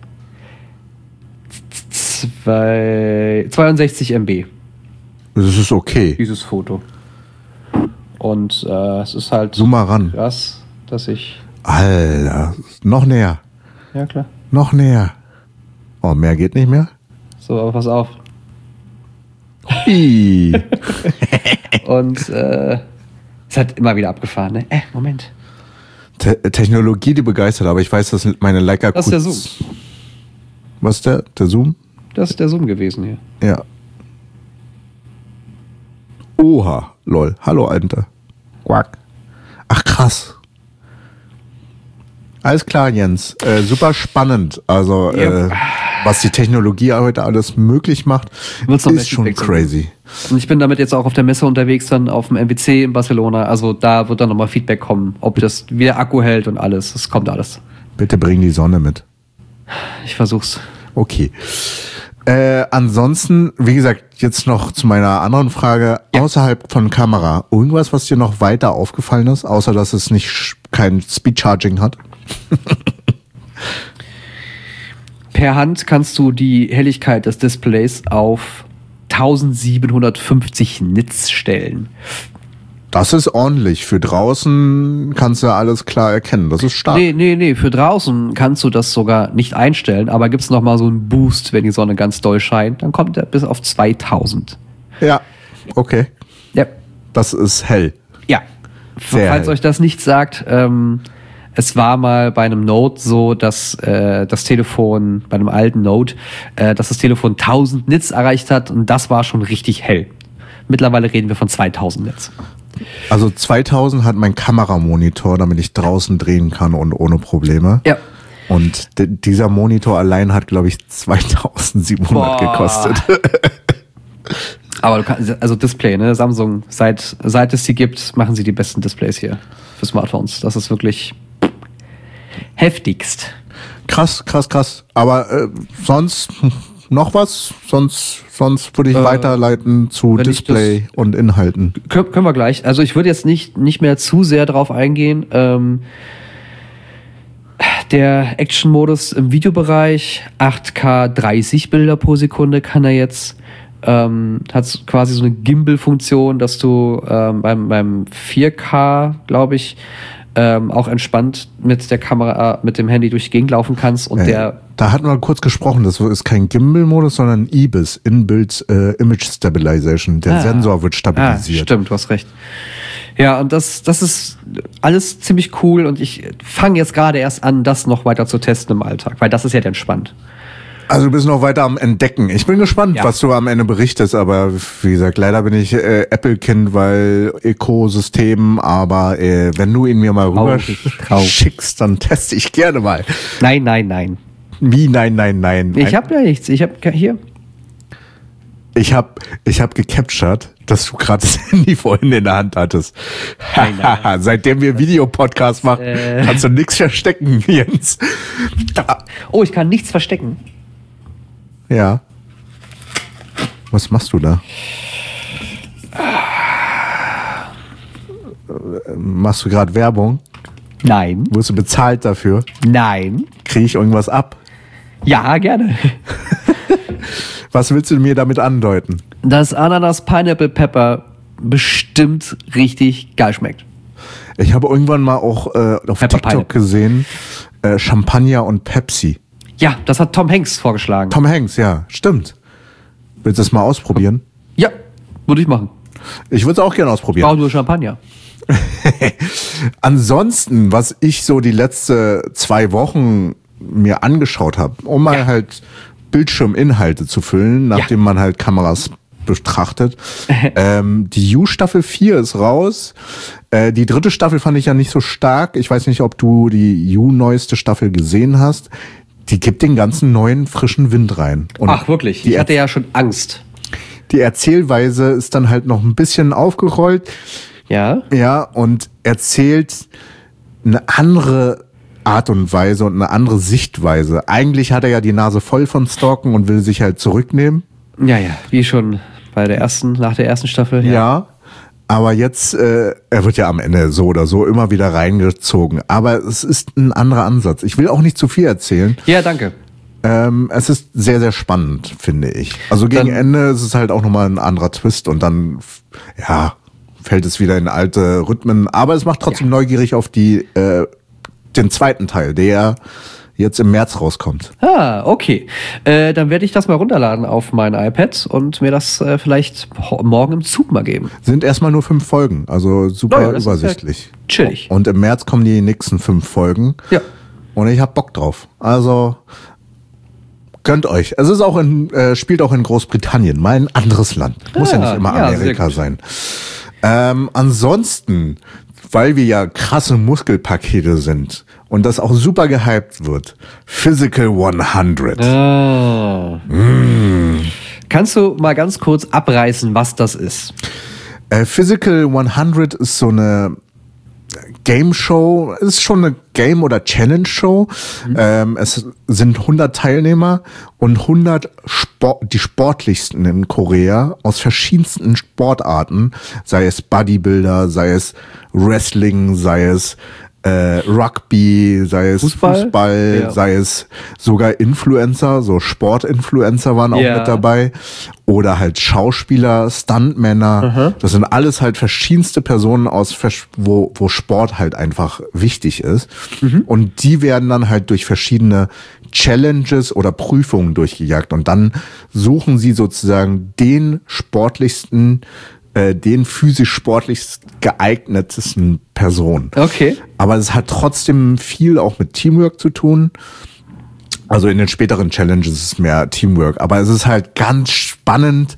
zwei, zweiundsechzig Megabyte. Das ist okay. Dieses Foto. Und äh, es ist halt Zoom mal ran. krass, dass ich. Alter, noch näher. Ja, klar. Noch näher. Oh, mehr geht nicht mehr? So, aber pass auf. Hui. Und äh, es hat immer wieder abgefahren, ne? Äh, Moment. Te Technologie, die begeistert, aber ich weiß, dass meine Leica Das ist der Q- Zoom. Was ist der? Der Zoom? Das ist der Zoom gewesen hier. Ja. Oha, lol. Hallo, Alter. Quack. Ach, krass. Alles klar, Jens. Äh, super spannend. Also, Ja. äh, was die Technologie heute alles möglich macht, Wird's noch mehr ist schon Feedback crazy. Und ich bin damit jetzt auch auf der Messe unterwegs, dann auf dem M W C in Barcelona. Also da wird dann nochmal Feedback kommen, ob das wie der Akku hält und alles. Es kommt alles. Bitte bring die Sonne mit. Ich versuch's. Okay. Äh, ansonsten, wie gesagt, jetzt noch zu meiner anderen Frage. Ja. Außerhalb von Kamera, irgendwas, was dir noch weiter aufgefallen ist, außer dass es nicht sch- kein Speed-Charging hat? Per Hand kannst du die Helligkeit des Displays auf eintausendsiebenhundertfünfzig Nits stellen. Das ist ordentlich. Für draußen kannst du alles klar erkennen. Das ist stark. Nee, nee, nee, für draußen kannst du das sogar nicht einstellen, aber gibt's noch mal so einen Boost, wenn die Sonne ganz doll scheint, dann kommt er bis auf zweitausend. Ja, okay. Ja. Das ist hell. Ja. Sehr Falls hell. euch das nicht sagt, ähm, es war mal bei einem Note so, dass äh, das Telefon, bei einem alten Note, äh, dass das Telefon tausend Nits erreicht hat und das war schon richtig hell. Mittlerweile reden wir von zweitausend Nits. Also zweitausend hat mein Kameramonitor, damit ich draußen drehen kann und ohne Probleme. Ja. Und d- dieser Monitor allein hat, glaube ich, zweitausendsiebenhundert Boah. gekostet. Aber du kannst, also Display, ne? Samsung, seit, seit es sie gibt, machen sie die besten Displays hier für Smartphones. Das ist wirklich heftigst. Krass, krass, krass. Aber äh, sonst hm, noch was? Sonst, sonst würde ich Äh, weiterleiten zu wenn ich Display und Inhalten. Kön können wir gleich. Also ich würde jetzt nicht, nicht mehr zu sehr drauf eingehen. Ähm, der Action-Modus im Videobereich, acht K dreißig Bilder pro Sekunde kann er jetzt. Ähm, hat quasi so eine Gimbal-Funktion, dass du ähm, beim, beim vier K, glaube ich, ähm, auch entspannt mit der Kamera, äh, mit dem Handy durch die Gegend laufen kannst. Und Äh, der, da hatten wir kurz gesprochen, das ist kein Gimbal-Modus, sondern I B I S, In-Build äh, Image Stabilization. Der Ah. Sensor wird ah, stabilisiert. stimmt, du hast recht. Ja, und das, das ist alles ziemlich cool und ich fange jetzt gerade erst an, das noch weiter zu testen im Alltag, weil das ist ja entspannt. Also du bist noch weiter am Entdecken. Ich bin gespannt, Ja. was du am Ende berichtest, aber wie gesagt, leider bin ich äh, Apple-Kind, weil Ökosystem, aber äh, wenn du ihn mir mal rüber Traurig, traurig. schickst, dann teste ich gerne mal. Nein, nein, nein. Wie? Nein, nein, nein. Ich habe ja nichts. Ich habe hier. Ich habe ich hab gecaptured, dass du gerade das Handy vorhin in der Hand hattest. Nein, nein, nein. Seitdem wir Videopodcast machen, äh. kannst du nichts verstecken, Jens. Oh, ich kann nichts verstecken. Ja. Was machst du da? Machst du gerade Werbung? Nein. Wirst du bezahlt dafür? Nein. Kriege ich irgendwas ab? Ja, gerne. Was willst du mir damit andeuten? Dass Ananas Pineapple Pepper bestimmt richtig geil schmeckt. Ich habe irgendwann mal auch äh, auf Pepper TikTok Pineapple. gesehen, äh, Champagner und Pepsi. Ja, das hat Tom Hanks vorgeschlagen. Tom Hanks, ja, stimmt. Willst du das mal ausprobieren? Ja, würde ich machen. Ich würde es auch gerne Ich ausprobieren. brauche nur Champagner. Ansonsten, was ich so die letzte zwei Wochen mir angeschaut habe, um mal Ja. halt Bildschirminhalte zu füllen, nachdem man halt Kameras betrachtet. ähm, die You Staffel vier ist raus. Äh, die dritte Staffel fand ich ja nicht so stark. Ich weiß nicht, ob du die You neueste Staffel gesehen hast. Die gibt den ganzen neuen frischen Wind rein. Und Ach, wirklich? Die, Ich hatte ja schon Angst. die Erzählweise ist dann halt noch ein bisschen aufgerollt. Ja? Ja, und erzählt eine andere Art und Weise und eine andere Sichtweise. Eigentlich hat er ja die Nase voll von Stalken und will sich halt zurücknehmen. Ja, ja. Wie schon bei der ersten, nach der ersten Staffel. Ja. Aber jetzt, äh, er wird ja am Ende so oder so immer wieder reingezogen. Aber es ist ein anderer Ansatz. Ich will auch nicht zu viel erzählen. Ja, danke. Ähm, es ist sehr, sehr spannend, finde ich. Also gegen Dann- Ende ist es halt auch nochmal ein anderer Twist und dann, ja, fällt es wieder in alte Rhythmen. Aber es macht trotzdem neugierig auf die, äh, den zweiten Teil, der jetzt im März rauskommt. Ah, okay. Äh, dann werde ich das mal runterladen auf mein iPad und mir das äh, vielleicht ho- morgen im Zug mal geben. Sind erstmal nur fünf Folgen, also super Oh ja, das ist übersichtlich. ja chillig. Und im März kommen die nächsten fünf Folgen. Ja. Und ich hab Bock drauf. Also gönnt euch. Es ist auch in, äh, spielt auch in Großbritannien, mal ein anderes Land. Muss ja Ah, nicht immer ja, sehr Amerika gut. sein. Ähm, ansonsten, weil wir ja krasse Muskelpakete sind und das auch super gehypt wird, Physical hundert. Ah. Kannst du mal ganz kurz abreißen, was das ist? Äh, Physical hundert ist so eine Game Show, ist schon eine Game- oder Challenge-Show. Mhm. Ähm, es sind hundert Teilnehmer und hundert Sport, die sportlichsten in Korea aus verschiedensten Sportarten, sei es Bodybuilder, sei es Wrestling, sei es äh, Rugby, sei es Fußball? Fußball, Ja. sei es sogar Influencer, so Sportinfluencer waren auch Ja. mit dabei. Oder halt Schauspieler, Stuntmänner. Das sind alles halt verschiedenste Personen aus, versch- wo, wo Sport halt einfach wichtig ist. Und die werden dann halt durch verschiedene Challenges oder Prüfungen durchgejagt. Und dann suchen sie sozusagen den sportlichsten, äh, den physisch sportlichst geeignetesten Person. Okay. Aber es hat trotzdem viel auch mit Teamwork zu tun. Also in den späteren Challenges ist es mehr Teamwork. Aber es ist halt ganz spannend,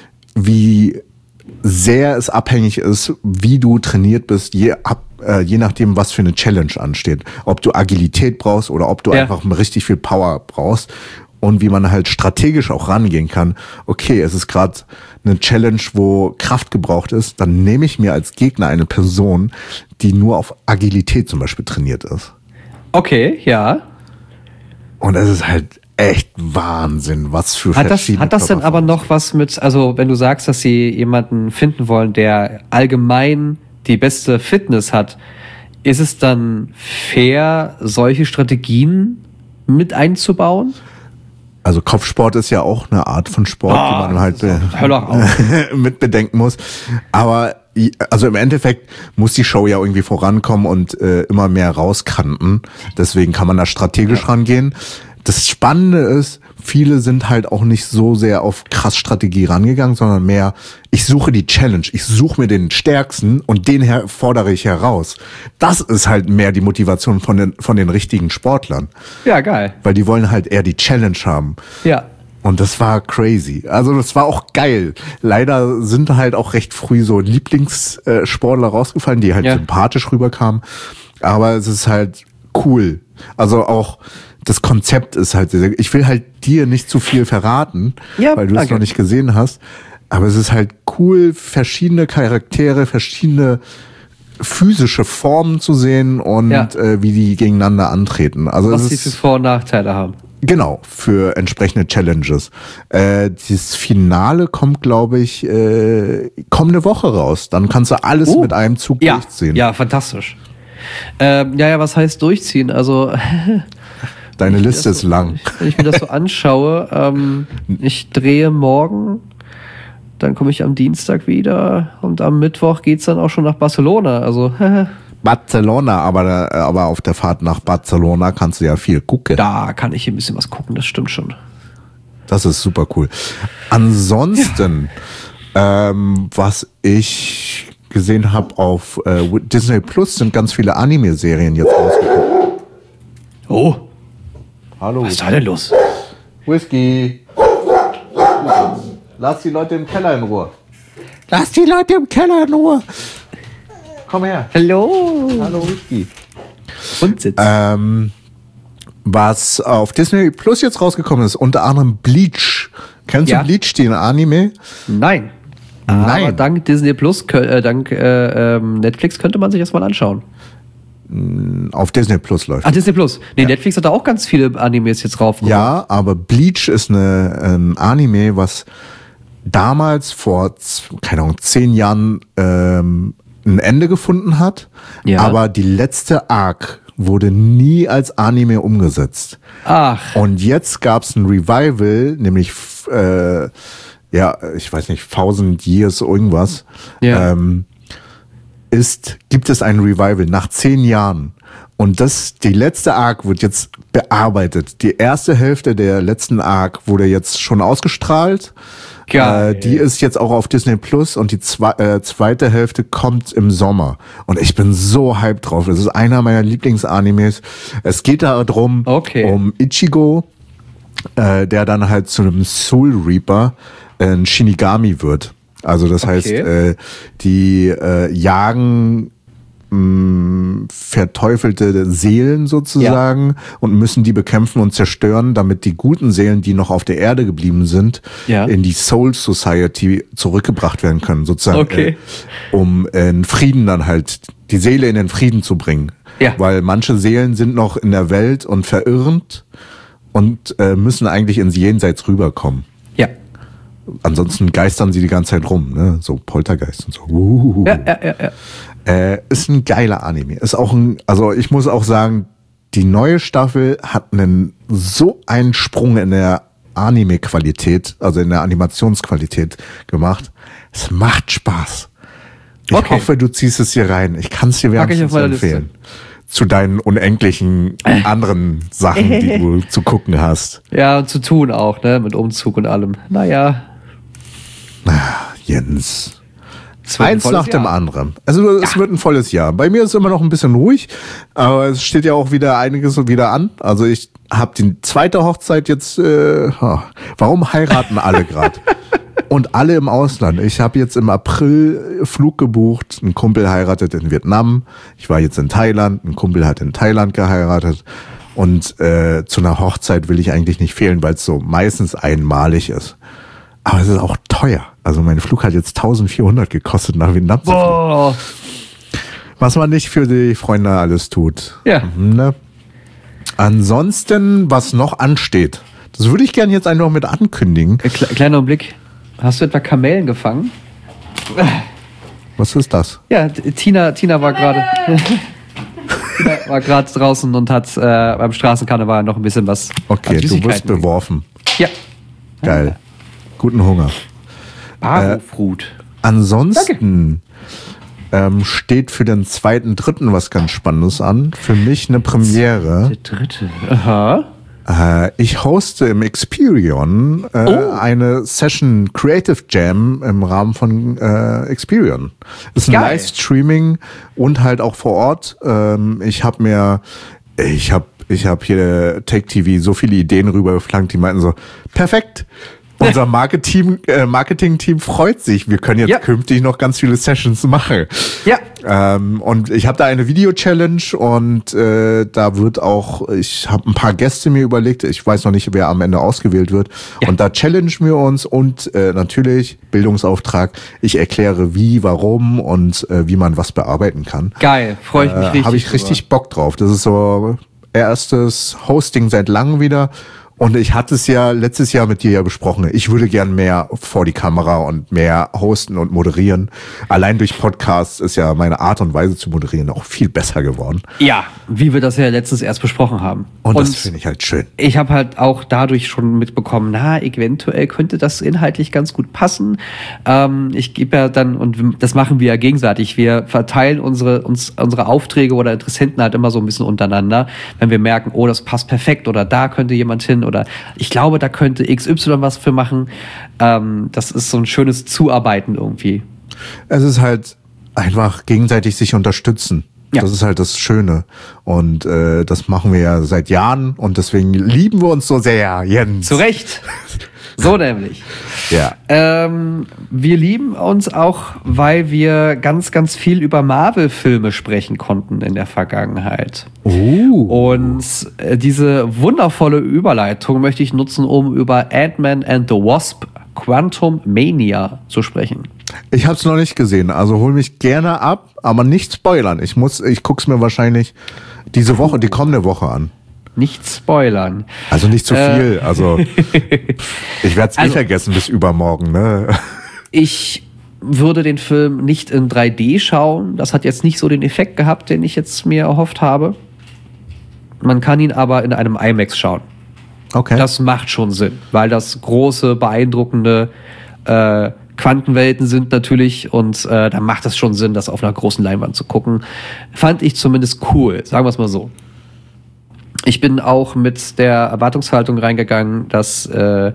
wie sehr es abhängig ist, wie du trainiert bist, je, ab, äh, je nachdem, was für eine Challenge ansteht. Ob du Agilität brauchst oder ob du Ja. einfach richtig viel Power brauchst. Und wie man halt strategisch auch rangehen kann. Okay, es ist gerade eine Challenge, wo Kraft gebraucht ist. Dann nehme ich mir als Gegner eine Person, die nur auf Agilität zum Beispiel trainiert ist. Okay, ja. Und es ist halt echt Wahnsinn, was für Hat das, verschiedene hat das denn aber Körperformen. noch was mit, also wenn du sagst, dass sie jemanden finden wollen, der allgemein die beste Fitness hat, ist es dann fair, solche Strategien mit einzubauen? Also Kopfsport ist ja auch eine Art von Sport, Ah, die man halt das ist auch- hör doch auf. mit bedenken muss. Aber i- also im Endeffekt muss die Show ja irgendwie vorankommen und äh, immer mehr rauskanten. Deswegen kann man da strategisch rangehen. Das Spannende ist, viele sind halt auch nicht so sehr auf krass Strategie rangegangen, sondern mehr, ich suche die Challenge, ich suche mir den Stärksten und den her- fordere ich heraus. Das ist halt mehr die Motivation von den, von den richtigen Sportlern. Ja, geil. Weil die wollen halt eher die Challenge haben. Ja. Und das war crazy. Also das war auch geil. Leider sind halt auch recht früh so Lieblingssportler rausgefallen, die halt Ja. sympathisch rüberkamen. Aber es ist halt cool. Also auch das Konzept ist halt sehr, ich will halt dir nicht zu viel verraten, Ja, weil du es danke. noch nicht gesehen hast. Aber es ist halt cool, verschiedene Charaktere, verschiedene physische Formen zu sehen und Ja. äh, wie die gegeneinander antreten. Also Was es die ist für Vor- und Nachteile haben. Genau, für entsprechende Challenges. Äh, das Finale kommt, glaube ich, äh, kommende Woche raus. Dann kannst du alles Oh. mit einem Zug Ja, durchziehen. ja, fantastisch. Ähm, ja, ja, was heißt durchziehen? Also, Deine wenn ich Liste das ist so, lang. Wenn ich mir das so anschaue, ähm, ich drehe morgen, dann komme ich am Dienstag wieder und am Mittwoch geht's dann auch schon nach Barcelona. Also, Barcelona, aber, aber auf der Fahrt nach Barcelona kannst du ja viel gucken. da kann ich ein bisschen was gucken, das stimmt schon. Das ist super cool. Ansonsten, ähm, was ich gesehen habe auf äh, Disney Plus, sind ganz viele Anime-Serien jetzt rausgekommen. Oh, Hallo. was ist da denn los? Whisky. Lass die Leute im Keller in Ruhe. Lass die Leute im Keller in Ruhe. Komm her. Hallo. Hallo Whisky. Und Sitz. Ähm, was auf Disney Plus jetzt rausgekommen ist, unter anderem Bleach. Kennst Ja. du Bleach, den Anime? Nein. Nein. Aber dank Disney Plus, kö- äh, dank äh, ähm, Netflix könnte man sich das mal anschauen. Auf Disney Plus läuft. Ach, Disney Plus. Nee, Netflix hat da auch ganz viele Animes jetzt drauf. Ja, aber Bleach ist eine, ein Anime, was damals vor, z- keine Ahnung, zehn Jahren ähm, ein Ende gefunden hat. Ja. Aber die letzte Arc wurde nie als Anime umgesetzt. Ach, Und jetzt gab es ein Revival, nämlich, f- äh, ja, ich weiß nicht, Thousand Years irgendwas. Ja. Ähm, ist, gibt es ein Revival nach zehn Jahren. Und das, die letzte Arc wird jetzt bearbeitet. Die erste Hälfte der letzten Arc wurde jetzt schon ausgestrahlt. Geil. Äh, die ist jetzt auch auf Disney Plus und die zwe äh, zweite Hälfte kommt im Sommer. Und ich bin so hyped drauf. Das ist einer meiner Lieblingsanimes. Es geht da drum, Okay. um Ichigo, äh, der dann halt zu einem Soul Reaper, äh, ein Shinigami wird. Also das heißt, Okay. äh, die äh, jagen mh, verteufelte Seelen sozusagen und müssen die bekämpfen und zerstören, damit die guten Seelen, die noch auf der Erde geblieben sind, Ja. in die Soul Society zurückgebracht werden können, sozusagen, Okay. äh, um in Frieden dann halt die Seele in den Frieden zu bringen. Ja. Weil manche Seelen sind noch in der Welt und verirrend und äh, müssen eigentlich ins Jenseits rüberkommen. ja. Ansonsten geistern sie die ganze Zeit rum, ne? So Poltergeist und so. Uh. Ja, ja, ja, ja. Äh, ist ein geiler Anime. Ist auch ein, also ich muss auch sagen, die neue Staffel hat einen so einen Sprung in der Anime-Qualität, also in der Animationsqualität gemacht. Es macht Spaß. Ich Okay. hoffe, du ziehst es hier rein. Ich kann es dir Pack ich wärmstens auf meine Liste. empfehlen. Zu deinen unendlichen anderen Sachen, die du zu gucken hast. Ja, und zu tun auch, ne? Mit Umzug und allem. Naja. Jens. es wird ein Eins volles nach dem Jahr. anderen. Also es wird ein volles Jahr. Bei mir ist immer noch ein bisschen ruhig, aber es steht ja auch wieder einiges so wieder an. Also ich habe die zweite Hochzeit jetzt. Äh, oh, warum heiraten alle gerade? Und alle im Ausland. Ich habe jetzt im April Flug gebucht. Ein Kumpel heiratet in Vietnam. Ich war jetzt in Thailand. Ein Kumpel hat in Thailand geheiratet. Und äh, zu einer Hochzeit will ich eigentlich nicht fehlen, weil es so meistens einmalig ist. Aber es ist auch teuer. Also mein Flug hat jetzt eintausendvierhundert gekostet, nach Vietnam zu fliegen. Boah. Was man nicht für die Freunde alles tut. Ja. Ne? Ansonsten, was noch ansteht, das würde ich gerne jetzt einfach mit ankündigen. Äh, kle- Kleiner Blick. Hast du etwa Kamellen gefangen? Was ist das? Ja, T- Tina, Tina war gerade. Tina war gerade draußen und hat äh, beim Straßenkarneval noch ein bisschen was. Okay, an du wirst Süßigkeiten beworfen. gegeben. Ja. Geil. Guten Hunger. Barofruit. Ansonsten ähm, steht für den zweiten, dritten was ganz Spannendes an. Für mich eine Premiere. Der dritte. Aha. Äh, ich hoste im Experion äh, Oh. eine Session Creative Jam im Rahmen von äh, Experion. Das ist ein Geil. Livestreaming und halt auch vor Ort. Ähm, ich habe mir, ich habe ich hab hier Tech T V so viele Ideen rübergeflankt, die meinten so, perfekt. Unser Marketing, äh, Marketing-Team freut sich. Wir können jetzt Ja. künftig noch ganz viele Sessions machen. Ja. Ähm, und ich habe da eine Video-Challenge und äh, da wird auch, ich habe ein paar Gäste mir überlegt, ich weiß noch nicht, wer am Ende ausgewählt wird. Ja. Und da challengen wir uns und äh, natürlich Bildungsauftrag, ich erkläre wie, warum und äh, wie man was bearbeiten kann. Geil, freue ich mich Äh, richtig. habe ich drüber. richtig Bock drauf. Das ist so erstes Hosting seit langem wieder. Und ich hatte es ja letztes Jahr mit dir ja besprochen. Ich würde gern mehr vor die Kamera und mehr hosten und moderieren. Allein durch Podcasts ist ja meine Art und Weise zu moderieren auch viel besser geworden. Ja, wie wir das ja letztens erst besprochen haben. Und, das finde ich halt schön. Ich habe halt auch dadurch schon mitbekommen, na, eventuell könnte das inhaltlich ganz gut passen. Ähm, ich gebe ja dann, und das machen wir ja gegenseitig, wir verteilen unsere, uns, unsere Aufträge oder Interessenten halt immer so ein bisschen untereinander, wenn wir merken, oh, das passt perfekt oder da könnte jemand hin oder ich glaube, da könnte X Y was für machen. Ähm, das ist so ein schönes Zuarbeiten irgendwie. Es ist halt einfach gegenseitig sich unterstützen. Ja. Das ist halt das Schöne. Und äh, das machen wir ja seit Jahren und deswegen lieben wir uns so sehr, Jens. Zu Recht. So nämlich. Ja. Ähm, wir lieben uns auch, weil wir ganz, ganz viel über Marvel-Filme sprechen konnten in der Vergangenheit. Oh. Und äh, diese wundervolle Überleitung möchte ich nutzen, um über Ant-Man and the Wasp Quantum Mania zu sprechen. Ich habe es noch nicht gesehen, also hol mich gerne ab, aber nicht spoilern. Ich muss, ich guck's mir wahrscheinlich diese Woche, die kommende Woche an. Nicht spoilern. Also nicht zu Äh. viel. Also ich werde es eh Also- vergessen bis übermorgen. Ne? Ich würde den Film nicht in drei D schauen. Das hat jetzt nicht so den Effekt gehabt, den ich jetzt mir erhofft habe. Man kann ihn aber in einem IMAX schauen. Okay. Das macht schon Sinn, weil das große, beeindruckende äh, Quantenwelten sind natürlich und äh, da macht es schon Sinn, das auf einer großen Leinwand zu gucken. Fand ich zumindest cool, sagen wir es mal so. Ich bin auch mit der Erwartungshaltung reingegangen, dass äh,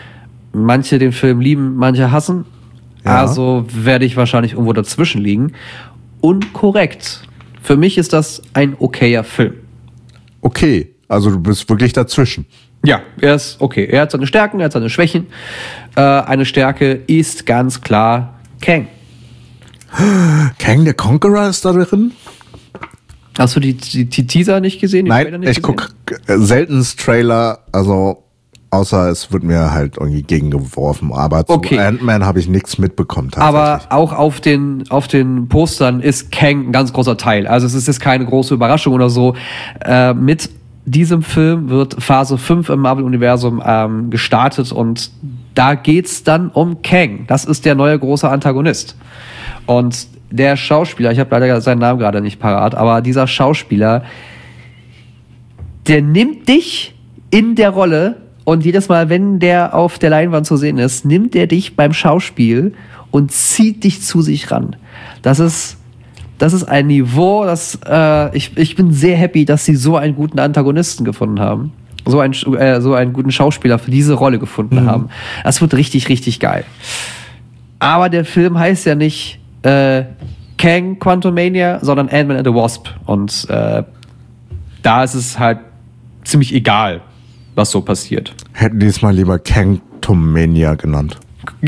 manche den Film lieben, manche hassen. Ja. Also werde ich wahrscheinlich irgendwo dazwischen liegen. Und korrekt. Für mich ist das ein okayer Film. Okay, also du bist wirklich dazwischen. Ja, er ist okay. Er hat seine Stärken, er hat seine Schwächen. Äh, eine Stärke ist ganz klar Kang. Kang the Conqueror ist da drin? Hast du die, die, die Teaser nicht gesehen? Die Trailer Nein, nicht ich gesehen? guck selten Trailer, also außer es wird mir halt irgendwie gegengeworfen. Aber zu Okay. Ant-Man habe ich nichts mitbekommen Aber tatsächlich. auch auf den, auf den Postern ist Kang ein ganz großer Teil. Also es ist jetzt keine große Überraschung oder so. Äh, mit diesem Film wird Phase fünf im Marvel-Universum ähm, gestartet und da geht's dann um Kang. Das ist der neue große Antagonist. Und der Schauspieler, ich habe leider seinen Namen gerade nicht parat, aber dieser Schauspieler, der nimmt dich in der Rolle und jedes Mal, wenn der auf der Leinwand zu sehen ist, nimmt er dich beim Schauspiel und zieht dich zu sich ran. Das ist, das ist ein Niveau, das äh, ich, ich bin sehr happy, dass sie so einen guten Antagonisten gefunden haben. So einen, äh, so einen guten Schauspieler für diese Rolle gefunden Mhm. haben. Das wird richtig, richtig geil. Aber der Film heißt ja nicht äh, Kang Quantumania, sondern Ant-Man and the Wasp. Und äh, da ist es halt ziemlich egal, was so passiert. Hätten die es mal lieber Kangtomania genannt.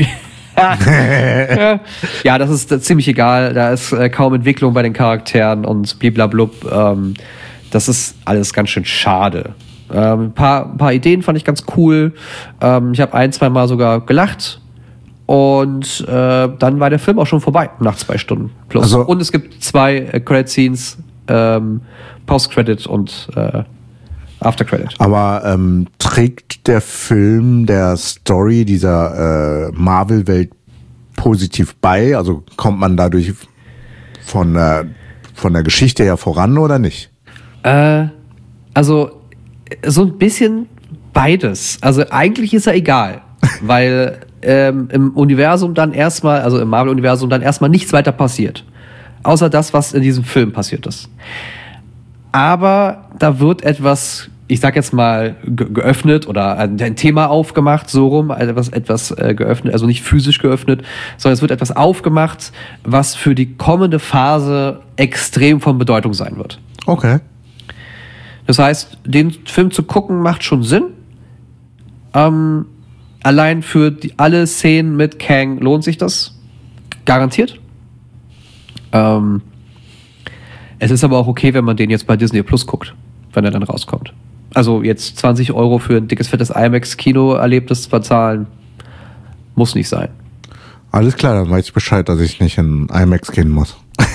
Ja, das ist äh, ziemlich egal. Da ist äh, kaum Entwicklung bei den Charakteren und bliblablub. Ähm, das ist alles ganz schön schade. Ähm, ein paar, ein paar Ideen fand ich ganz cool. Ähm, ich habe ein, zwei Mal sogar gelacht. Und äh, dann war der Film auch schon vorbei, nach zwei Stunden plus. Also- und es gibt zwei äh, Credit-Scenes, ähm, Post-Credit und äh, After-Credit. Aber ähm, trägt der Film der Story dieser äh, Marvel-Welt positiv bei? Also kommt man dadurch von, äh, von der Geschichte her voran oder nicht? Äh, also so ein bisschen beides. Also eigentlich ist er egal, weil ähm, im Universum dann erstmal, also im Marvel-Universum dann erstmal nichts weiter passiert. Außer das, was in diesem Film passiert ist. Aber da wird etwas ich sag jetzt mal, ge- geöffnet oder ein, ein Thema aufgemacht, so rum, also etwas, etwas äh, geöffnet, also nicht physisch geöffnet, sondern es wird etwas aufgemacht, was für die kommende Phase extrem von Bedeutung sein wird. Okay. Das heißt, den Film zu gucken macht schon Sinn. Ähm, allein für die, alle Szenen mit Kang lohnt sich das. Garantiert. Ähm, es ist aber auch okay, wenn man den jetzt bei Disney Plus guckt, wenn er dann rauskommt. Also jetzt zwanzig Euro für ein dickes, fettes IMAX-Kino-Erlebnis bezahlen, muss nicht sein. Alles klar, dann weiß ich Bescheid, dass ich nicht in IMAX gehen muss.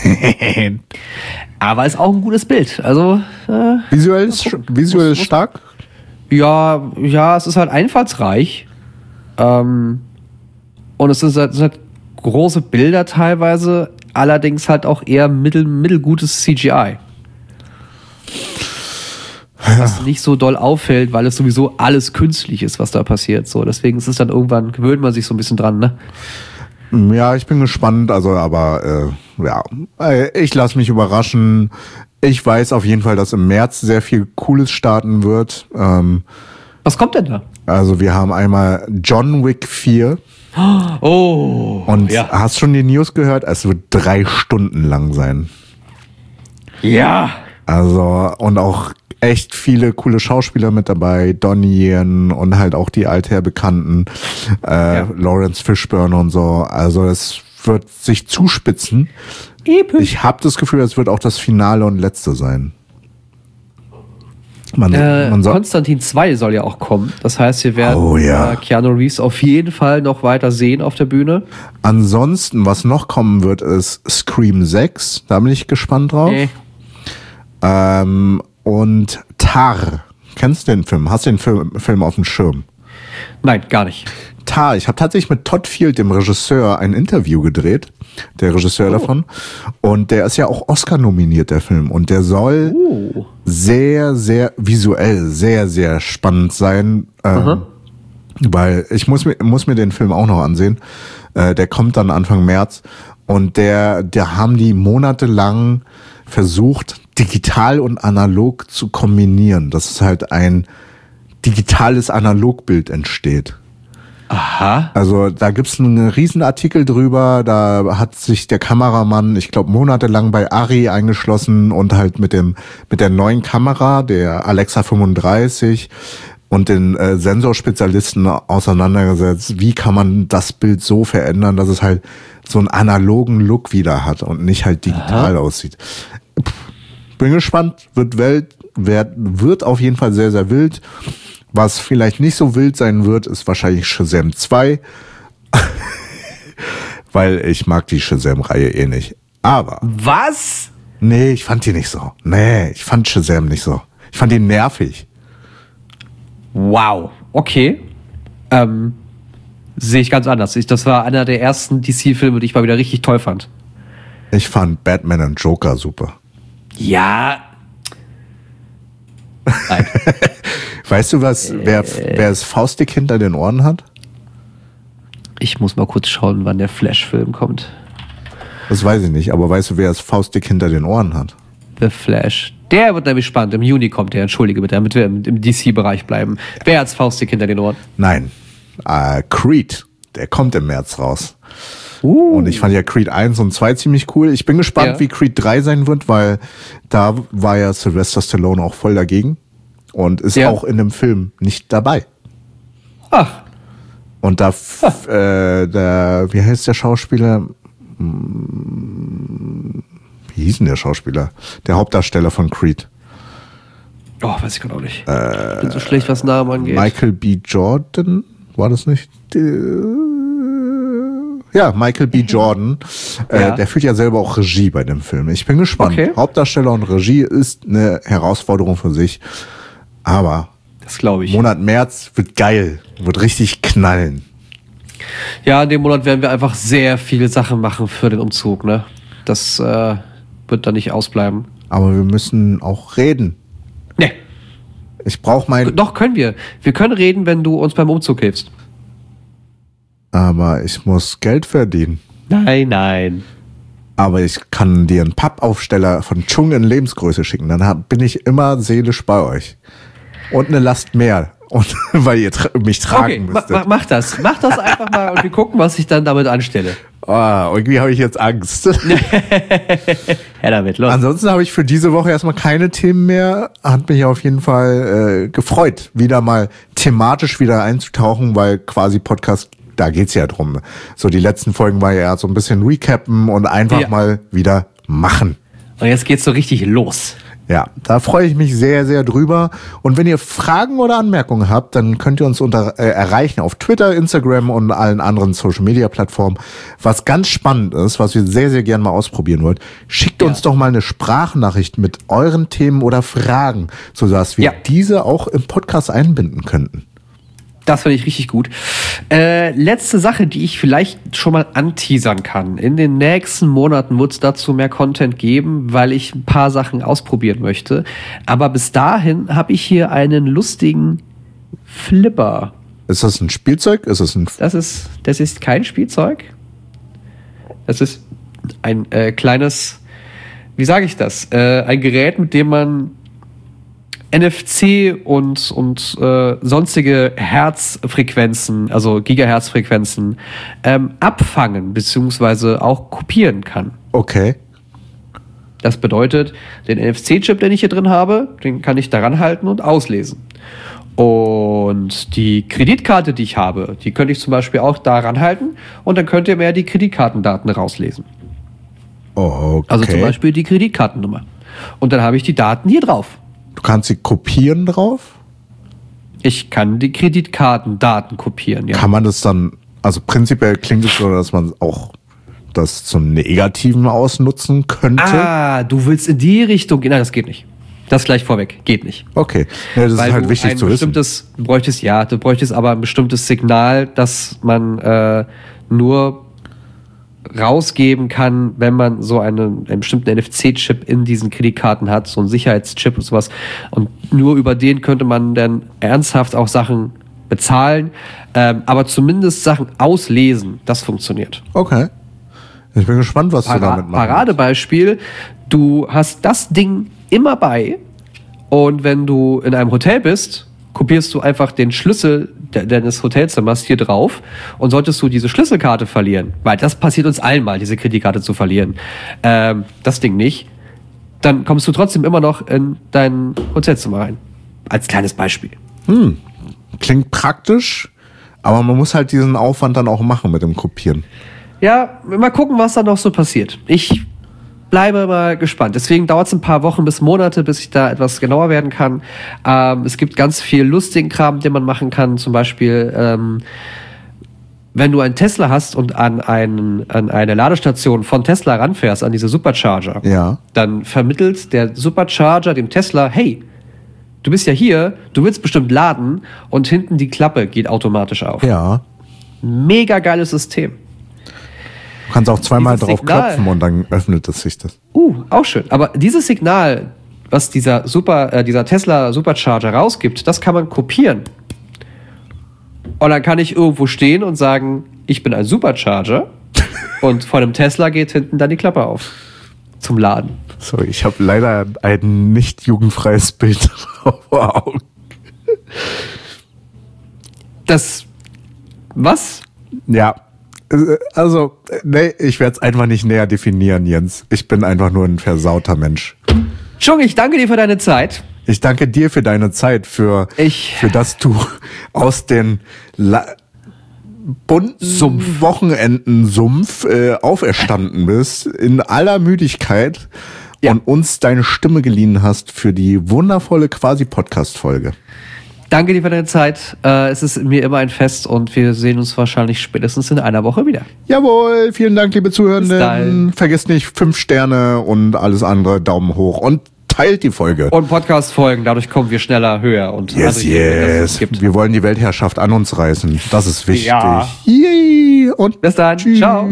Aber ist auch ein gutes Bild. Also äh, Visuell ist, visuell ist stark. ja, ja, es ist halt einfallsreich. Ähm, und es sind halt, es sind halt große Bilder teilweise, allerdings halt auch eher mittel, mittelgutes C G I. Was nicht so doll auffällt, weil es sowieso alles künstlich ist, was da passiert. So, deswegen ist es dann irgendwann, gewöhnt man sich so ein bisschen dran, ne? Ja, ich bin gespannt, also aber äh, ja, äh, ich lasse mich überraschen. Ich weiß auf jeden Fall, dass im März sehr viel Cooles starten wird. Ähm, Was kommt denn da? also wir haben einmal John Wick vier. Oh, Und ja. hast schon die News gehört? Es wird drei Stunden lang sein. Ja. Also, und auch echt viele coole Schauspieler mit dabei, Donnie Yen und halt auch die alther-Bekannten, äh, Ja. Lawrence Fishburne und so. Also es wird sich zuspitzen. Episch. Ich habe das Gefühl, es wird auch das Finale und letzte sein. Man, Äh, man soll, Konstantin zwei soll ja auch kommen. Das heißt, wir werden Oh, ja. äh, Keanu Reeves auf jeden Fall noch weiter sehen auf der Bühne. ansonsten, was noch kommen wird, ist Scream sechs. Da bin ich gespannt drauf. Nee. Ähm, und Tar. Kennst du den Film? Hast du den Film, Film auf dem Schirm? Nein, gar nicht. Tar. Ich habe tatsächlich mit Todd Field, dem Regisseur, ein Interview gedreht. Der Regisseur Oh. davon. Und der ist ja auch Oscar nominiert, der Film. Und der soll Oh. sehr, sehr visuell, sehr, sehr spannend sein. Ähm, weil ich muss mir, muss mir den Film auch noch ansehen. Äh, der kommt dann Anfang März. Und der, der haben die monatelang versucht, digital und analog zu kombinieren. Dass es halt ein digitales Analogbild entsteht. Aha. Also da gibt's einen riesen Artikel drüber, da hat sich der Kameramann, ich glaube, monatelang bei Arri eingeschlossen und halt mit dem mit der neuen Kamera, der Alexa fünfunddreißig und den äh, Sensorspezialisten auseinandergesetzt, wie kann man das Bild so verändern, dass es halt so einen analogen Look wieder hat und nicht halt digital aussieht. Pff, bin gespannt, wird Welt, wird, wird auf jeden Fall sehr, sehr wild. Was vielleicht nicht so wild sein wird, ist wahrscheinlich Shazam zwei. Weil ich mag die Shazam-Reihe eh nicht. Aber, Was? nee, ich fand die nicht so. Nee, ich fand Shazam nicht so. Ich fand die nervig. Wow. Okay. Ähm, sehe ich ganz anders. Ich, das war einer der ersten D C-Filme, die ich mal wieder richtig toll fand. Ich fand Batman und Joker super. Ja. Nein. Weißt du, was, wer, wer das Faustdick hinter den Ohren hat? Ich muss mal kurz schauen, wann der Flash-Film kommt. Das weiß ich nicht, aber weißt du, wer das Faustdick hinter den Ohren hat? The Flash. Der wird nämlich spannend. Im Juni kommt der, entschuldige bitte, damit wir im, im D C-Bereich bleiben. Wer hat's Faustdick hinter den Ohren? Nein. Äh, Creed. Der kommt im März raus. Uh. Und ich fand ja Creed eins und zwei ziemlich cool. Ich bin gespannt, Ja. wie Creed drei sein wird, weil da war ja Sylvester Stallone auch voll dagegen und ist Ja. auch in dem Film nicht dabei. Ach, Und da, f- äh, der, wie heißt der Schauspieler? Hm, Wie hieß denn der Schauspieler? Der Hauptdarsteller von Creed. oh, weiß ich gerade auch nicht. ich bin so schlecht, was Namen angeht. Michael B. Jordan? War das nicht? Die- Ja, Michael B. Jordan. Äh, Ja. Der führt ja selber auch Regie bei dem Film. Ich bin gespannt. Okay. Hauptdarsteller und Regie ist eine Herausforderung für sich. Aber Das glaube ich. Monat März wird geil. Wird richtig knallen. Ja, in dem Monat werden wir einfach sehr viele Sachen machen für den Umzug, ne? Das äh, wird da nicht ausbleiben. Aber wir müssen auch reden. Nee, Ich brauche mein... doch können wir. Wir können reden, wenn du uns beim Umzug hilfst. Aber ich muss Geld verdienen. Nein, nein. Aber ich kann dir einen Pappaufsteller von Chung in Lebensgröße schicken. Dann hab, bin ich immer seelisch bei euch. und eine Last mehr. Und weil ihr tra- mich tragen Okay, ma- müsstet. ma- mach das. Mach das einfach mal und wir gucken, was ich dann damit anstelle. Ah, irgendwie habe ich jetzt Angst. Ja, damit, los. Ansonsten habe ich für diese Woche erstmal keine Themen mehr. Hat mich auf jeden Fall äh, gefreut, wieder mal thematisch wieder einzutauchen, weil quasi Podcast, da geht's ja drum. So die letzten Folgen war ja so ein bisschen recappen und einfach Ja. mal wieder machen. Und jetzt geht's so richtig los. Ja, da freue ich mich sehr, sehr drüber. Und wenn ihr Fragen oder Anmerkungen habt, dann könnt ihr uns unter, äh, erreichen auf Twitter, Instagram und allen anderen Social-Media-Plattformen. Was ganz spannend ist, was wir sehr, sehr gerne mal ausprobieren wollen, schickt Ja. uns doch mal eine Sprachnachricht mit euren Themen oder Fragen, sodass wir Ja. diese auch im Podcast einbinden könnten. Das finde ich richtig gut. Äh, letzte Sache, die ich vielleicht schon mal anteasern kann. In den nächsten Monaten wird es dazu mehr Content geben, weil ich ein paar Sachen ausprobieren möchte. Aber bis dahin habe ich hier einen lustigen Flipper. Ist das ein Spielzeug? Ist das ein... Das ist, das ist kein Spielzeug. Das ist ein äh, kleines, wie sage ich das? Äh, ein Gerät, mit dem man N F C und, und äh, sonstige Herzfrequenzen, also Gigahertzfrequenzen, ähm, abfangen bzw. auch kopieren kann. Okay. Das bedeutet, den N F C-Chip, den ich hier drin habe, den kann ich daran halten und auslesen. Und die Kreditkarte, die ich habe, die könnte ich zum Beispiel auch daran halten und dann könnt ihr mir die Kreditkartendaten rauslesen. Oh, okay. Also zum Beispiel die Kreditkartennummer. Und dann habe ich die Daten hier drauf. Du kannst sie kopieren drauf? Ich kann die Kreditkartendaten kopieren, ja. Kann man das dann, also prinzipiell klingt es so, dass man auch das zum Negativen ausnutzen könnte? Ah, du willst in die Richtung gehen. Nein, das geht nicht. Das gleich vorweg. Geht nicht. Okay, ja, das Weil ist halt du wichtig ein zu wissen. bestimmtes, du bräuchtest, ja, du bräuchtest aber ein bestimmtes Signal, das man äh, nur rausgeben kann, wenn man so einen, einen bestimmten N F C-Chip in diesen Kreditkarten hat, so einen Sicherheitschip und sowas. Und nur über den könnte man dann ernsthaft auch Sachen bezahlen, ähm, aber zumindest Sachen auslesen. Das funktioniert. Okay. Ich bin gespannt, was du Para- damit machst. Paradebeispiel, du hast das Ding immer bei und wenn du in einem Hotel bist, kopierst du einfach den Schlüssel de- deines Hotelzimmers hier drauf und solltest du diese Schlüsselkarte verlieren, weil das passiert uns allen mal, diese Kreditkarte zu verlieren, ähm, das Ding nicht, dann kommst du trotzdem immer noch in dein Hotelzimmer rein. Als kleines Beispiel. Klingt praktisch, aber man muss halt diesen Aufwand dann auch machen mit dem Kopieren. Ja, mal gucken, was da noch so passiert. Ich bleibe mal gespannt. Deswegen dauert es ein paar Wochen bis Monate, bis ich da etwas genauer werden kann. Ähm, es gibt ganz viel lustigen Kram, den man machen kann. Zum Beispiel, ähm, wenn du einen Tesla hast und an, einen, an eine Ladestation von Tesla ranfährst, an diese Supercharger, Ja. dann vermittelt der Supercharger dem Tesla, hey, du bist ja hier, du willst bestimmt laden und hinten die Klappe geht automatisch auf. Ja. Mega geiles System. Du kannst auch zweimal Dieses drauf Signal. klopfen und dann öffnet es sich das. Uh, auch schön. Aber dieses Signal, was dieser Super, äh, dieser Tesla Supercharger rausgibt, das kann man kopieren. Und dann kann ich irgendwo stehen und sagen, ich bin ein Supercharger. Und vor dem Tesla geht hinten dann die Klappe auf. Zum Laden. Sorry, ich habe leider ein nicht jugendfreies Bild vor Augen. Das. Was? Ja. Also, nee, ich werde es einfach nicht näher definieren, Jens. Ich bin einfach nur ein versauter Mensch. Chung, ich danke dir für deine Zeit. Ich danke dir für deine Zeit, für, Ich- für dass du aus den La bunten Sumpf. Wochenenden-Sumpf äh, auferstanden bist, in aller Müdigkeit Ja. und uns deine Stimme geliehen hast für die wundervolle Quasi-Podcast-Folge. Danke dir für deine Zeit. Äh, es ist mir immer ein Fest und wir sehen uns wahrscheinlich spätestens in einer Woche wieder. Jawohl, vielen Dank, liebe Bis Zuhörenden. dahin. Vergesst nicht, fünf Sterne und alles andere, Daumen hoch und teilt die Folge. Und Podcast-Folgen, dadurch kommen wir schneller, höher und Yes, andere Dinge, dass es yes. gibt. Wir wollen die Weltherrschaft an uns reißen. Das ist wichtig. Ja. Yay. Und Bis dann. tschüss. Ciao.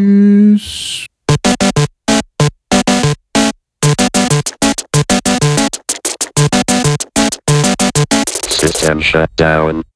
System shut down.